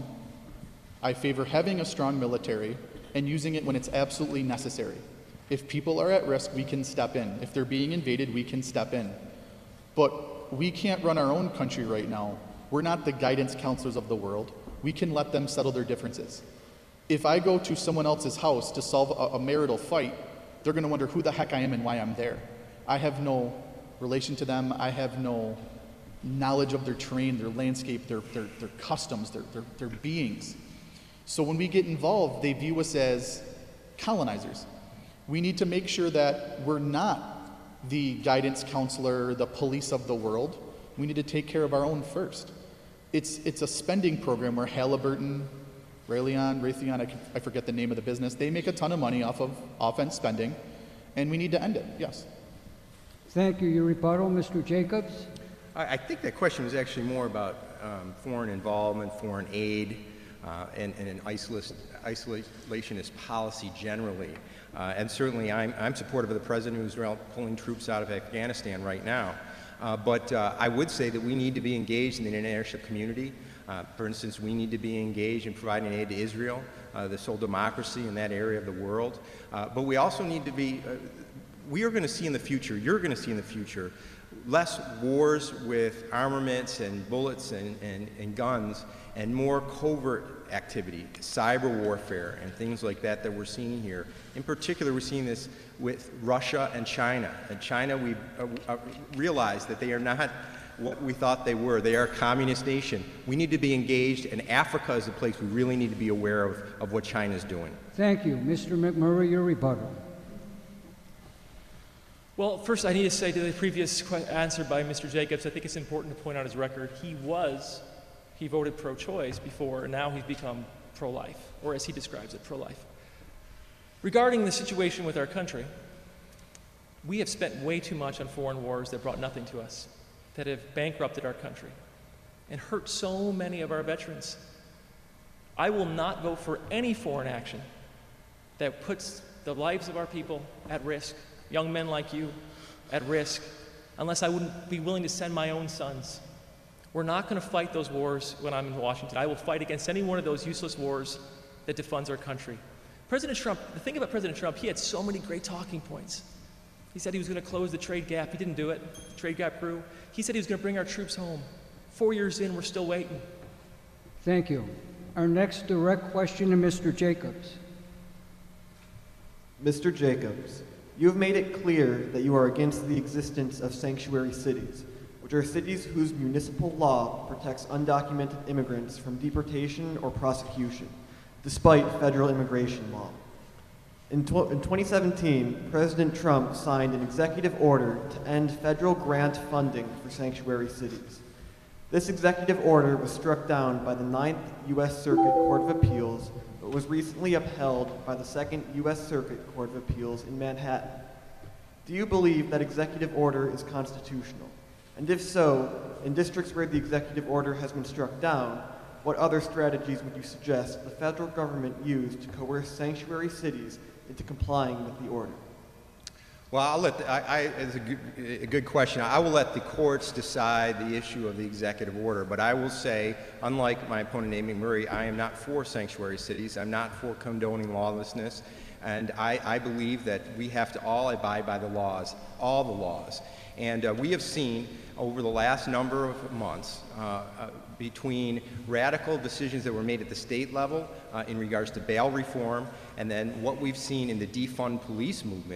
I favor having a strong military and using it when it's absolutely necessary. If people are at risk, we can step in. If they're being invaded, we can step in. But we can't run our own country right now. We're not the guidance counselors of the world. We can let them settle their differences. If I go to someone else's house to solve a, a marital fight, they're going to wonder who the heck I am and why I'm there. I have no relation to them. I have no knowledge of their terrain, their landscape, their, their, their customs, their, their, their beings. So when we get involved, they view us as colonizers. We need to make sure that we're not the guidance counselor, the police of the world. We need to take care of our own first. It's, it's a spending program where Halliburton, Raytheon, Raytheon, I, I forget the name of the business, they make a ton of money off of offense spending, and we need to end it, yes. Thank you. Your rebuttal, Mister Jacobs? I, I think that question was actually more about um, foreign involvement, foreign aid, uh, and, and an isolist, isolationist policy generally. Uh, and certainly I'm, I'm supportive of the president who's pulling troops out of Afghanistan right now. Uh, but uh, I would say that we need to be engaged in the international community. Uh, for instance, we need to be engaged in providing aid to Israel, uh, the sole democracy in that area of the world. Uh, but we also need to be, uh, we are going to see in the future, you're going to see in the future, less wars with armaments and bullets and, and, and guns, and more covert activity, cyber warfare and things like that that we're seeing here. In particular, we're seeing this with Russia and China. And China, we uh, uh, realize that they are not what we thought they were. They are a communist nation. We need to be engaged, and Africa is a place we really need to be aware of, of what China's doing. Thank you. Mister McMurray, your rebuttal. Well, first I need to say to the previous answer by Mister Jacobs, I think it's important to point out his record. He was, he voted pro-choice before, and now he's become pro-life, or as he describes it, pro-life. Regarding the situation with our country, we have spent way too much on foreign wars that brought nothing to us, that have bankrupted our country and hurt so many of our veterans. I will not vote for any foreign action that puts the lives of our people at risk, young men like you at risk, unless I wouldn't be willing to send my own sons. We're not going to fight those wars when I'm in Washington. I will fight against any one of those useless wars that defunds our country. President Trump, the thing about President Trump, he had so many great talking points. He said he was going to close the trade gap. He didn't do it. The trade gap grew. He said he was going to bring our troops home. Four years in, we're still waiting. Thank you. Our next direct question to Mister Jacobs. Mister Jacobs, you have made it clear that you are against the existence of sanctuary cities, which are cities whose municipal law protects undocumented immigrants from deportation or prosecution, despite federal immigration law. In, tw in twenty seventeen, President Trump signed an executive order to end federal grant funding for sanctuary cities. This executive order was struck down by the Ninth U S Circuit Court of Appeals, but was recently upheld by the Second U S Circuit Court of Appeals in Manhattan. Do you believe that executive order is constitutional? And if so, in districts where the executive order has been struck down, what other strategies would you suggest the federal government use to coerce sanctuary cities into complying with the order? Well, I'll let the, I, I, it's a good, a good question. I will let the courts decide the issue of the executive order, but I will say, unlike my opponent, Amy Murray, I am not for sanctuary cities. I'm not for condoning lawlessness, and I, I believe that we have to all abide by the laws, all the laws. And uh, we have seen over the last number of months uh, uh, between radical decisions that were made at the state level uh, in regards to bail reform, and then what we've seen in the defund police movement,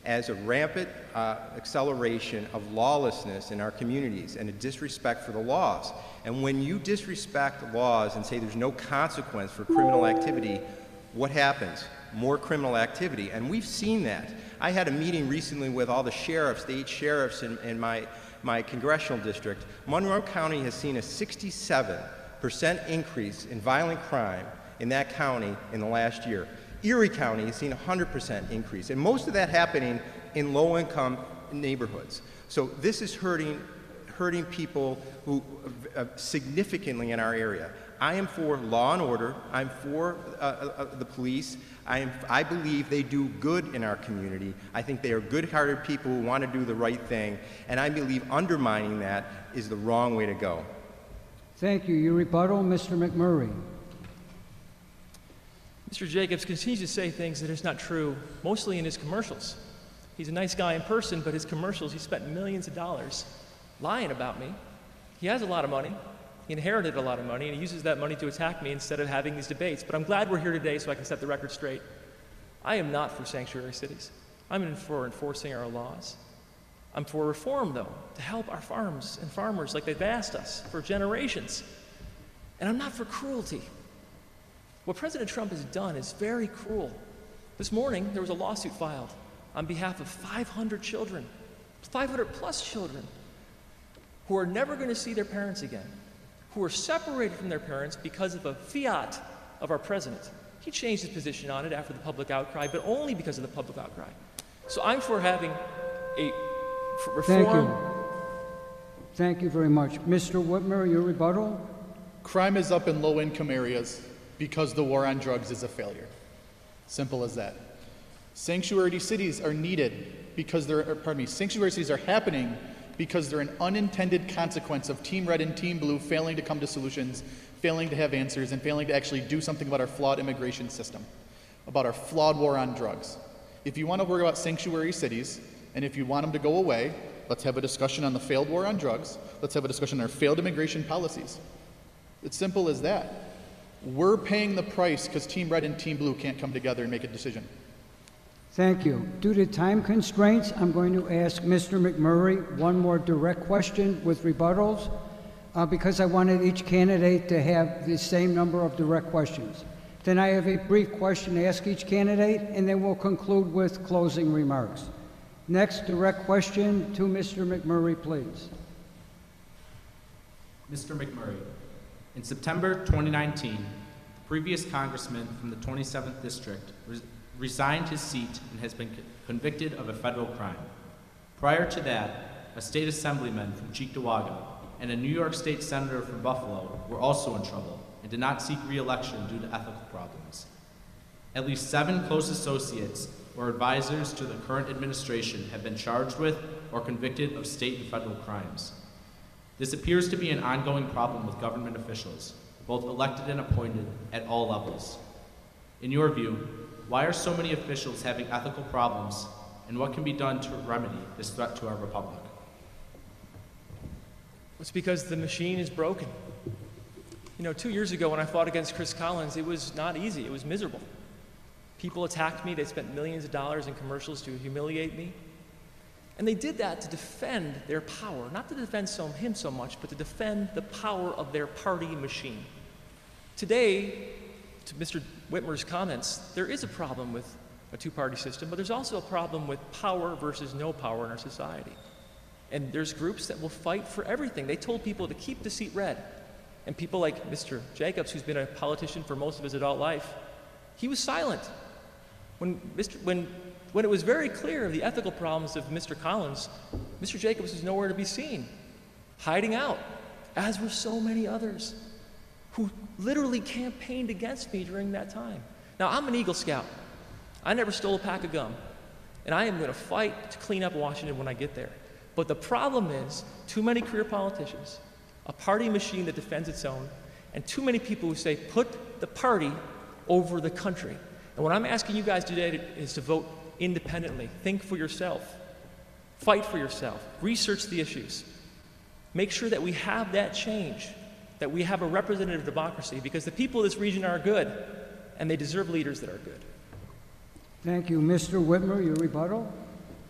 as a rampant uh, acceleration of lawlessness in our communities and a disrespect for the laws. And when you disrespect laws and say there's no consequence for criminal activity, what happens? More criminal activity, and we've seen that. I had a meeting recently with all the sheriffs, state sheriffs in, in my, my congressional district. Monroe County has seen a sixty-seven percent increase in violent crime in that county in the last year. Erie County has seen a one hundred percent increase, and most of that happening in low-income neighborhoods. So this is hurting, hurting people who uh, significantly in our area. I am for law and order. I'm for uh, uh, the police. I, am, I believe they do good in our community. I think they are good-hearted people who want to do the right thing, and I believe undermining that is the wrong way to go. Thank you. Your rebuttal, Mister McMurray. Mister Jacobs continues to say things that is not true, mostly in his commercials. He's a nice guy in person, but his commercials, he spent millions of dollars lying about me. He has a lot of money. He inherited a lot of money, and he uses that money to attack me instead of having these debates. But I'm glad we're here today so I can set the record straight. I am not for sanctuary cities. I'm in for enforcing our laws. I'm for reform, though, to help our farms and farmers like they've asked us for generations. And I'm not for cruelty. What President Trump has done is very cruel. This morning, there was a lawsuit filed on behalf of five hundred children, five hundred plus children, who are never going to see their parents again, who are separated from their parents because of a fiat of our president. He changed his position on it after the public outcry, but only because of the public outcry. So I'm for having a for reform. Thank you. Thank you very much. Mister Whitmer, your rebuttal? Crime is up in low-income areas because the war on drugs is a failure. Simple as that. Sanctuary cities are needed because they're, or pardon me, sanctuary cities are happening because they're an unintended consequence of Team Red and Team Blue failing to come to solutions, failing to have answers, and failing to actually do something about our flawed immigration system, about our flawed war on drugs. If you want to worry about sanctuary cities, and if you want them to go away, let's have a discussion on the failed war on drugs. Let's have a discussion on our failed immigration policies. It's simple as that. We're paying the price because Team Red and Team Blue can't come together and make a decision. Thank you. Due to time constraints, I'm going to ask Mister McMurray one more direct question with rebuttals uh, because I wanted each candidate to have the same number of direct questions. Then I have a brief question to ask each candidate, and then we'll conclude with closing remarks. Next direct question to Mister McMurray, please. Mister McMurray, in September twenty nineteen, the previous congressman from the twenty-seventh District res resigned his seat and has been co convicted of a federal crime. Prior to that, a state assemblyman from Cheektowaga and a New York State senator from Buffalo were also in trouble and did not seek re-election due to ethical problems. At least seven close associates or advisors to the current administration have been charged with or convicted of state and federal crimes. This appears to be an ongoing problem with government officials, both elected and appointed at all levels. In your view, why are so many officials having ethical problems, and what can be done to remedy this threat to our republic? It's because the machine is broken. You know, two years ago when I fought against Chris Collins, it was not easy, it was miserable. People attacked me, they spent millions of dollars in commercials to humiliate me. And they did that to defend their power, not to defend so, him so much, but to defend the power of their party machine. Today, to Mister Whitmer's comments, there is a problem with a two-party system, but there's also a problem with power versus no power in our society. And there's groups that will fight for everything. They told people to keep the seat red. And people like Mister Jacobs, who's been a politician for most of his adult life, he was silent. When, Mister, when, when it was very clear of the ethical problems of Mister Collins, Mister Jacobs was nowhere to be seen, hiding out, as were so many others who literally campaigned against me during that time. Now, I'm an Eagle Scout. I never stole a pack of gum, and I am going to fight to clean up Washington when I get there. But the problem is too many career politicians, a party machine that defends its own, and too many people who say, put the party over the country. And what I'm asking you guys today is to vote independently. Think for yourself. Fight for yourself. Research the issues. Make sure that we have that change, that we have a representative democracy, because the people of this region are good, and they deserve leaders that are good. Thank you. Mister Whitmer, your rebuttal?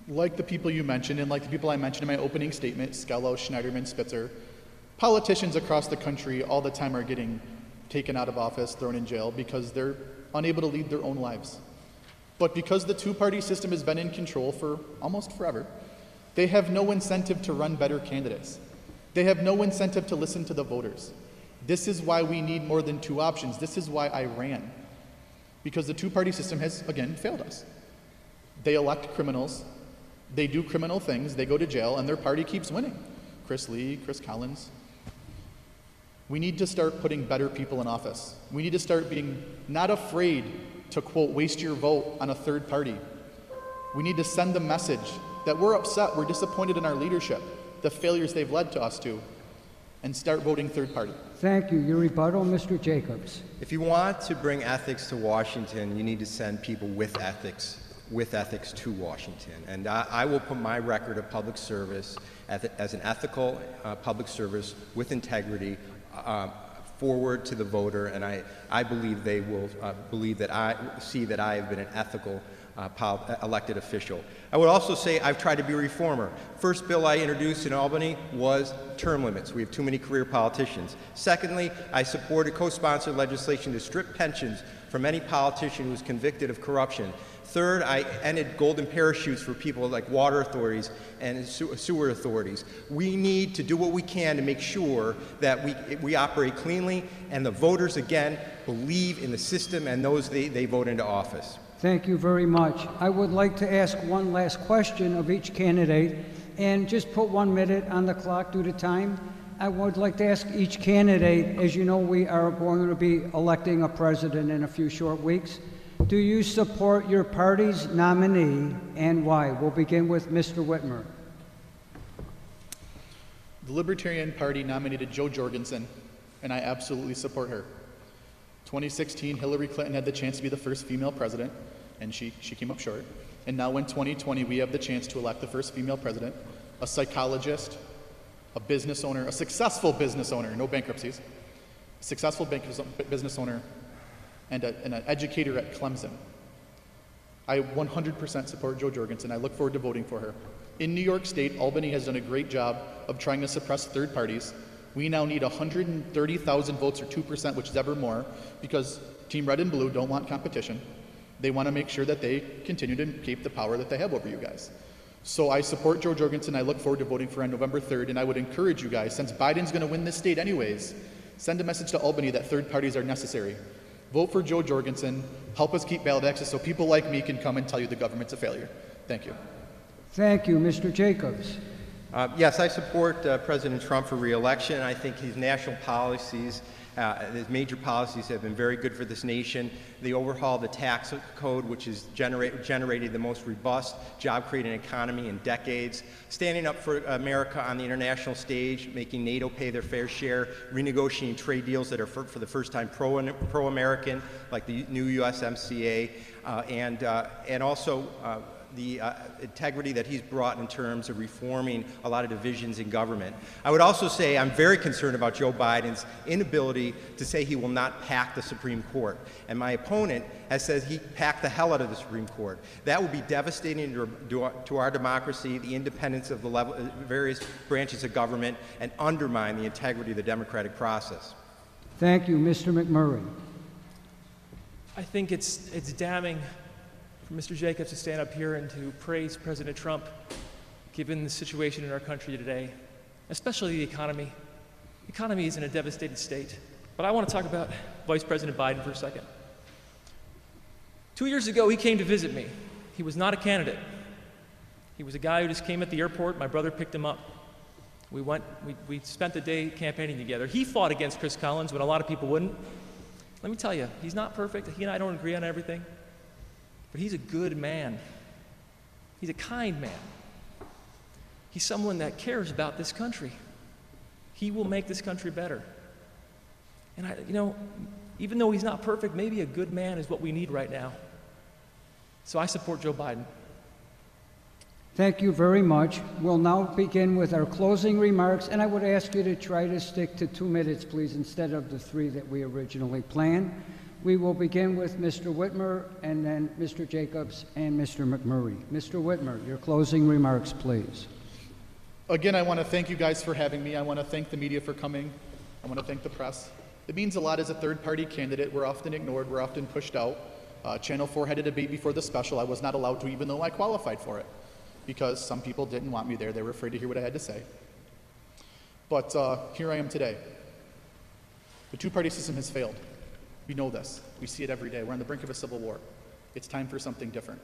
Like the people you mentioned, and like the people I mentioned in my opening statement, Skello, Schneiderman, Spitzer, politicians across the country all the time are getting taken out of office, thrown in jail, because they're unable to lead their own lives. But because the two-party system has been in control for almost forever, they have no incentive to run better candidates. They have no incentive to listen to the voters. This is why we need more than two options. This is why I ran. Because the two-party system has, again, failed us. They elect criminals, they do criminal things, they go to jail, and their party keeps winning. Chris Lee, Chris Collins. We need to start putting better people in office. We need to start being not afraid to, quote, waste your vote on a third party. We need to send the message that we're upset, we're disappointed in our leadership, the failures they've led to us to, and start voting third party. Thank you. Your rebuttal, Mister Jacobs. If you want to bring ethics to Washington, you need to send people with ethics, with ethics to Washington. And I, I will put my record of public service as, as an ethical uh, public service with integrity uh, forward to the voter, and I, I believe they will uh, believe that I see that I have been an ethical uh, pol- elected official. I would also say I've tried to be a reformer. First bill I introduced in Albany was term limits. We have too many career politicians. Secondly, I supported co-sponsored legislation to strip pensions from any politician who was convicted of corruption. Third, I ended golden parachutes for people like water authorities and sewer authorities. We need to do what we can to make sure that we, we operate cleanly and the voters, again, believe in the system and those they, they vote into office. Thank you very much. I would like to ask one last question of each candidate, and just put one minute on the clock due to time. I would like to ask each candidate, as you know, we are going to be electing a president in a few short weeks. Do you support your party's nominee, and why? We'll begin with Mister Whitmer. The Libertarian Party nominated Jo Jorgensen, and I absolutely support her. twenty sixteen, Hillary Clinton had the chance to be the first female president, and she, she came up short. And now in twenty twenty, we have the chance to elect the first female president, a psychologist, a business owner, a successful business owner, no bankruptcies, successful business owner, and, a, and an educator at Clemson. I one hundred percent support Jo Jorgensen. I look forward to voting for her. In New York State, Albany has done a great job of trying to suppress third parties. We now need one hundred thirty thousand votes, or two percent, which is ever more, because Team Red and Blue don't want competition. They want to make sure that they continue to keep the power that they have over you guys. So I support Jo Jorgensen. I look forward to voting for her on November third, and I would encourage you guys, since Biden's going to win this state anyways, send a message to Albany that third parties are necessary. Vote for Jo Jorgensen. Help us keep ballot access so people like me can come and tell you the government's a failure. Thank you. Thank you. Mister Jacobs. Uh, yes, I support uh, President Trump for re-election. I think his national policies, uh, his major policies have been very good for this nation. They overhauled the tax code, which has generate, generated the most robust job-creating economy in decades. Standing up for America on the international stage, making NATO pay their fair share, renegotiating trade deals that are for, for the first time pro, pro-American, like the new U S M C A, uh, and, uh, and also uh, the uh, integrity that he's brought in terms of reforming a lot of divisions in government. I would also say I'm very concerned about Joe Biden's inability to say he will not pack the Supreme Court. And my opponent has said he packed the hell out of the Supreme Court. That would be devastating to, to our democracy, the independence of the level, various branches of government, and undermine the integrity of the democratic process. Thank you. Mister McMurray. I think it's, it's damning for Mister Jacobs to stand up here and to praise President Trump, given the situation in our country today, especially the economy. The economy is in a devastated state. But I want to talk about Vice President Biden for a second. Two years ago, he came to visit me. He was not a candidate. He was a guy who just came at the airport. My brother picked him up. We went, we, we spent the day campaigning together. He fought against Chris Collins when a lot of people wouldn't. Let me tell you, he's not perfect. He and I don't agree on everything. But he's a good man. He's a kind man. He's someone that cares about this country. He will make this country better. And I, you know, even though he's not perfect, maybe a good man is what we need right now. So I support Joe Biden. Thank you very much. We'll now begin with our closing remarks, and I would ask you to try to stick to two minutes, please, instead of the three that we originally planned. We will begin with Mister Whitmer, and then Mister Jacobs and Mister McMurray. Mister Whitmer, your closing remarks, please. Again, I want to thank you guys for having me. I want to thank the media for coming. I want to thank the press. It means a lot as a third-party candidate. We're often ignored. We're often pushed out. Uh, Channel four had a debate before the special. I was not allowed to, even though I qualified for it, because some people didn't want me there. They were afraid to hear what I had to say. But uh, here I am today. The two-party system has failed. We know this. We see it every day. We're on the brink of a civil war. It's time for something different.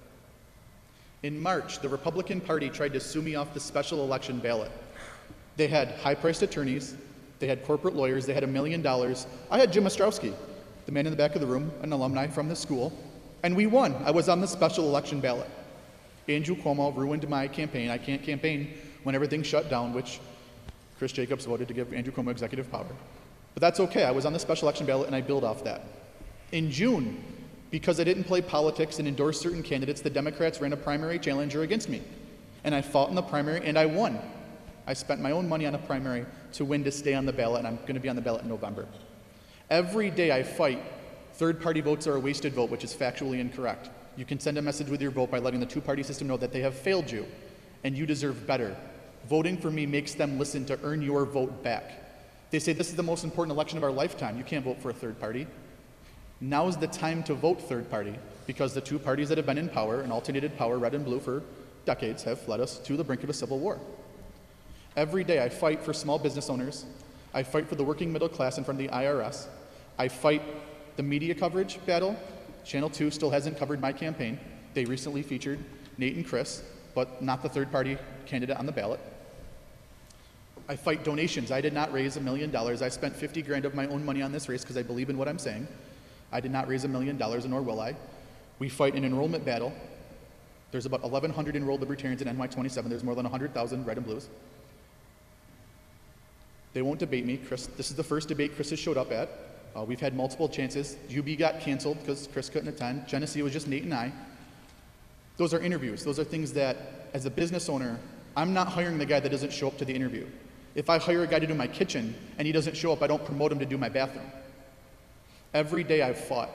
In March, the Republican Party tried to sue me off the special election ballot. They had high-priced attorneys. They had corporate lawyers. They had a million dollars. I had Jim Ostrowski, the man in the back of the room, an alumni from the school, and we won. I was on the special election ballot. Andrew Cuomo ruined my campaign. I can't campaign when everything shut down, which Chris Jacobs voted to give Andrew Cuomo executive power. But that's okay. I was on the special election ballot, and I build off that. In June, because I didn't play politics and endorse certain candidates, the Democrats ran a primary challenger against me. And I fought in the primary, and I won. I spent my own money on a primary to win to stay on the ballot, and I'm going to be on the ballot in November. Every day I fight, third-party votes are a wasted vote, which is factually incorrect. You can send a message with your vote by letting the two-party system know that they have failed you, and you deserve better. Voting for me makes them listen to earn your vote back. They say this is the most important election of our lifetime. You can't vote for a third party. Now's the time to vote third party, because the two parties that have been in power and alternated power, red and blue, for decades have led us to the brink of a civil war. Every day I fight for small business owners. I fight for the working middle class in front of the I R S. I fight the media coverage battle. Channel two still hasn't covered my campaign. They recently featured Nate and Chris, but not the third party candidate on the ballot. I fight donations. I did not raise a million dollars. I spent fifty grand of my own money on this race because I believe in what I'm saying. I did not raise a million dollars, nor will I. We fight an enrollment battle. There's about eleven hundred enrolled libertarians in N Y twenty-seven. There's more than one hundred thousand red and blues. They won't debate me. Chris, this is the first debate Chris has showed up at. Uh, we've had multiple chances. U B got canceled because Chris couldn't attend. Genesee was just Nate and I. Those are interviews. Those are things that, as a business owner, I'm not hiring the guy that doesn't show up to the interview. If I hire a guy to do my kitchen and he doesn't show up, I don't promote him to do my bathroom. Every day I've fought.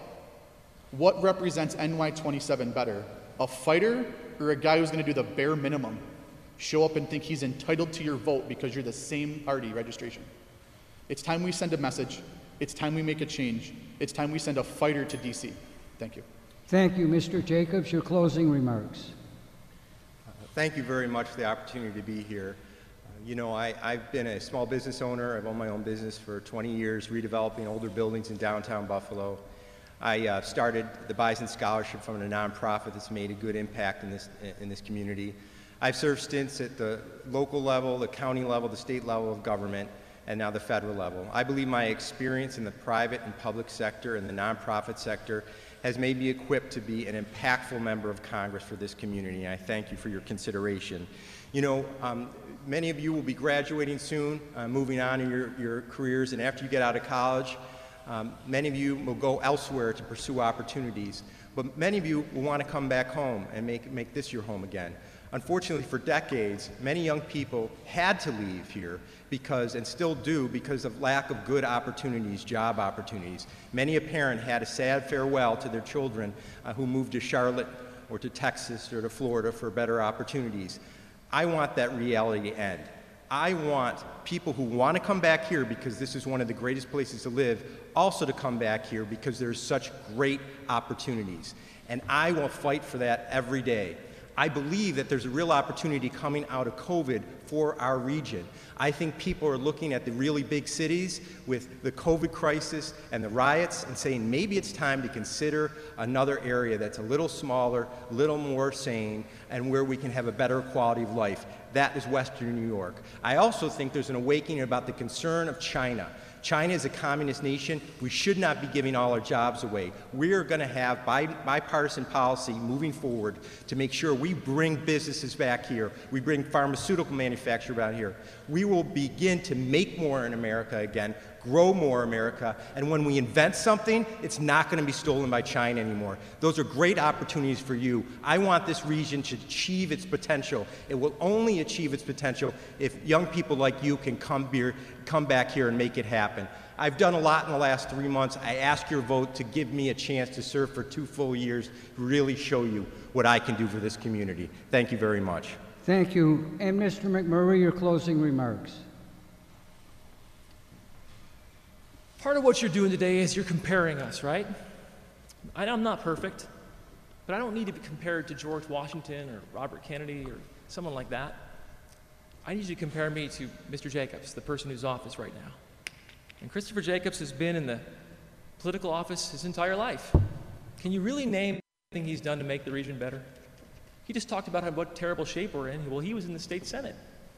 What represents N Y twenty-seven better? A fighter or a guy who's going to do the bare minimum? Show up and think he's entitled to your vote because you're the same party registration. It's time we send a message. It's time we make a change. It's time we send a fighter to D C. Thank you. Thank you, Mister Jacobs. Your closing remarks. Uh, thank you very much for the opportunity to be here. Uh, you know, I, I've been a small business owner. I've owned my own business for twenty years, redeveloping older buildings in downtown Buffalo. I uh, started the Bison Scholarship from a nonprofit that's made a good impact in this, in this community. I've served stints at the local level, the county level, the state level of government, and now the federal level. I believe my experience in the private and public sector and the nonprofit sector has made me equipped to be an impactful member of Congress for this community, and I thank you for your consideration. You know, um, many of you will be graduating soon, uh, moving on in your, your careers, and after you get out of college, um, many of you will go elsewhere to pursue opportunities, but many of you will want to come back home and make, make this your home again. Unfortunately, for decades, many young people had to leave here because, and still do, because of lack of good opportunities, job opportunities. Many a parent had a sad farewell to their children uh, who moved to Charlotte or to Texas or to Florida for better opportunities. I want that reality to end. I want people who want to come back here because this is one of the greatest places to live, also to come back here because there's such great opportunities. And I will fight for that every day. I believe that there's a real opportunity coming out of COVID for our region. I think people are looking at the really big cities with the COVID crisis and the riots and saying maybe it's time to consider another area that's a little smaller, a little more sane, and where we can have a better quality of life. That is Western New York. I also think there's an awakening about the concern of China. China is a communist nation. We should not be giving all our jobs away. We are going to have bipartisan policy moving forward to make sure we bring businesses back here. We bring pharmaceutical manufacture back here. We will begin to make more in America again, grow more America, and when we invent something, it's not going to be stolen by China anymore. Those are great opportunities for you. I want this region to achieve its potential. It will only achieve its potential if young people like you can come here, come back here and make it happen. I've done a lot in the last three months. I ask your vote to give me a chance to serve for two full years, really show you what I can do for this community. Thank you very much. Thank you. And Mister McMurray, your closing remarks. Part of what you're doing today is you're comparing us, right? I, I'm not perfect, but I don't need to be compared to George Washington or Robert Kennedy or someone like that. I need you to compare me to Mister Jacobs, the person who's in office right now. And Christopher Jacobs has been in the political office his entire life. Can you really name anything he's done to make the region better? He just talked about how, what terrible shape we're in. Well, he was in the state senate.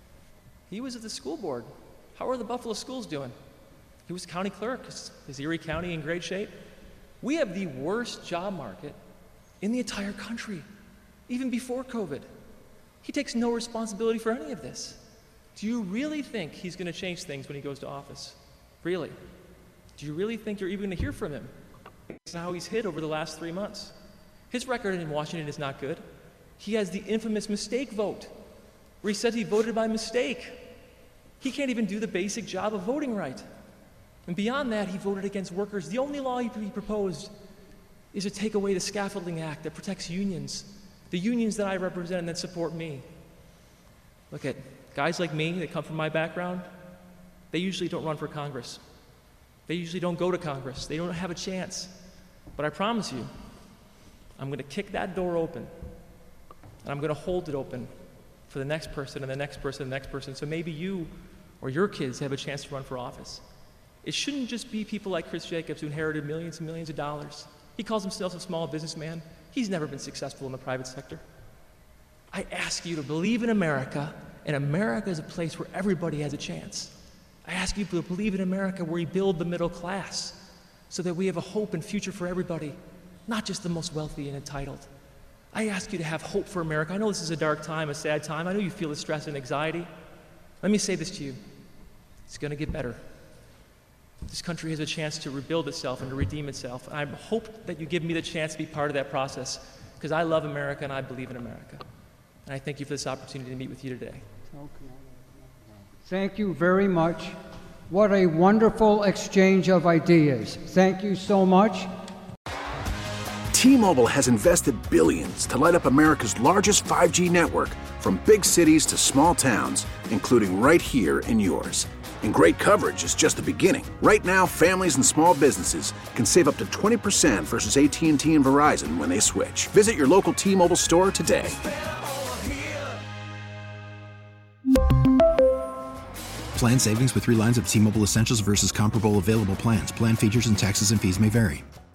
He was at the school board. How are the Buffalo schools doing? He was county clerk. Is, is Erie County in great shape? We have the worst job market in the entire country, even before COVID. He takes no responsibility for any of this. Do you really think he's going to change things when he goes to office? Really? Do you really think you're even going to hear from him? That's how he's hit over the last three months. His record in Washington is not good. He has the infamous mistake vote, where he said he voted by mistake. He can't even do the basic job of voting right. And beyond that, he voted against workers. The only law he proposed is to take away the Scaffolding Act that protects unions, the unions that I represent and that support me. Look at guys like me that come from my background. They usually don't run for Congress. They usually don't go to Congress. They don't have a chance. But I promise you, I'm going to kick that door open, and I'm going to hold it open for the next person and the next person and the next person, so maybe you or your kids have a chance to run for office. It shouldn't just be people like Chris Jacobs who inherited millions and millions of dollars. He calls himself a small businessman. He's never been successful in the private sector. I ask you to believe in America, and America is a place where everybody has a chance. I ask you to believe in America where we build the middle class so that we have a hope and future for everybody, not just the most wealthy and entitled. I ask you to have hope for America. I know this is a dark time, a sad time. I know you feel the stress and anxiety. Let me say this to you. It's going to get better. This country has a chance to rebuild itself and to redeem itself. I hope that you give me the chance to be part of that process, because I love America and I believe in America. And I thank you for this opportunity to meet with you today. Thank you very much. What a wonderful exchange of ideas. Thank you so much. T-Mobile has invested billions to light up America's largest five G network, from big cities to small towns, including right here in yours. And great coverage is just the beginning. Right now, families and small businesses can save up to twenty percent versus A T and T and Verizon when they switch. Visit your local T-Mobile store today. Plan savings with three lines of T-Mobile Essentials versus comparable available plans. Plan features and taxes and fees may vary.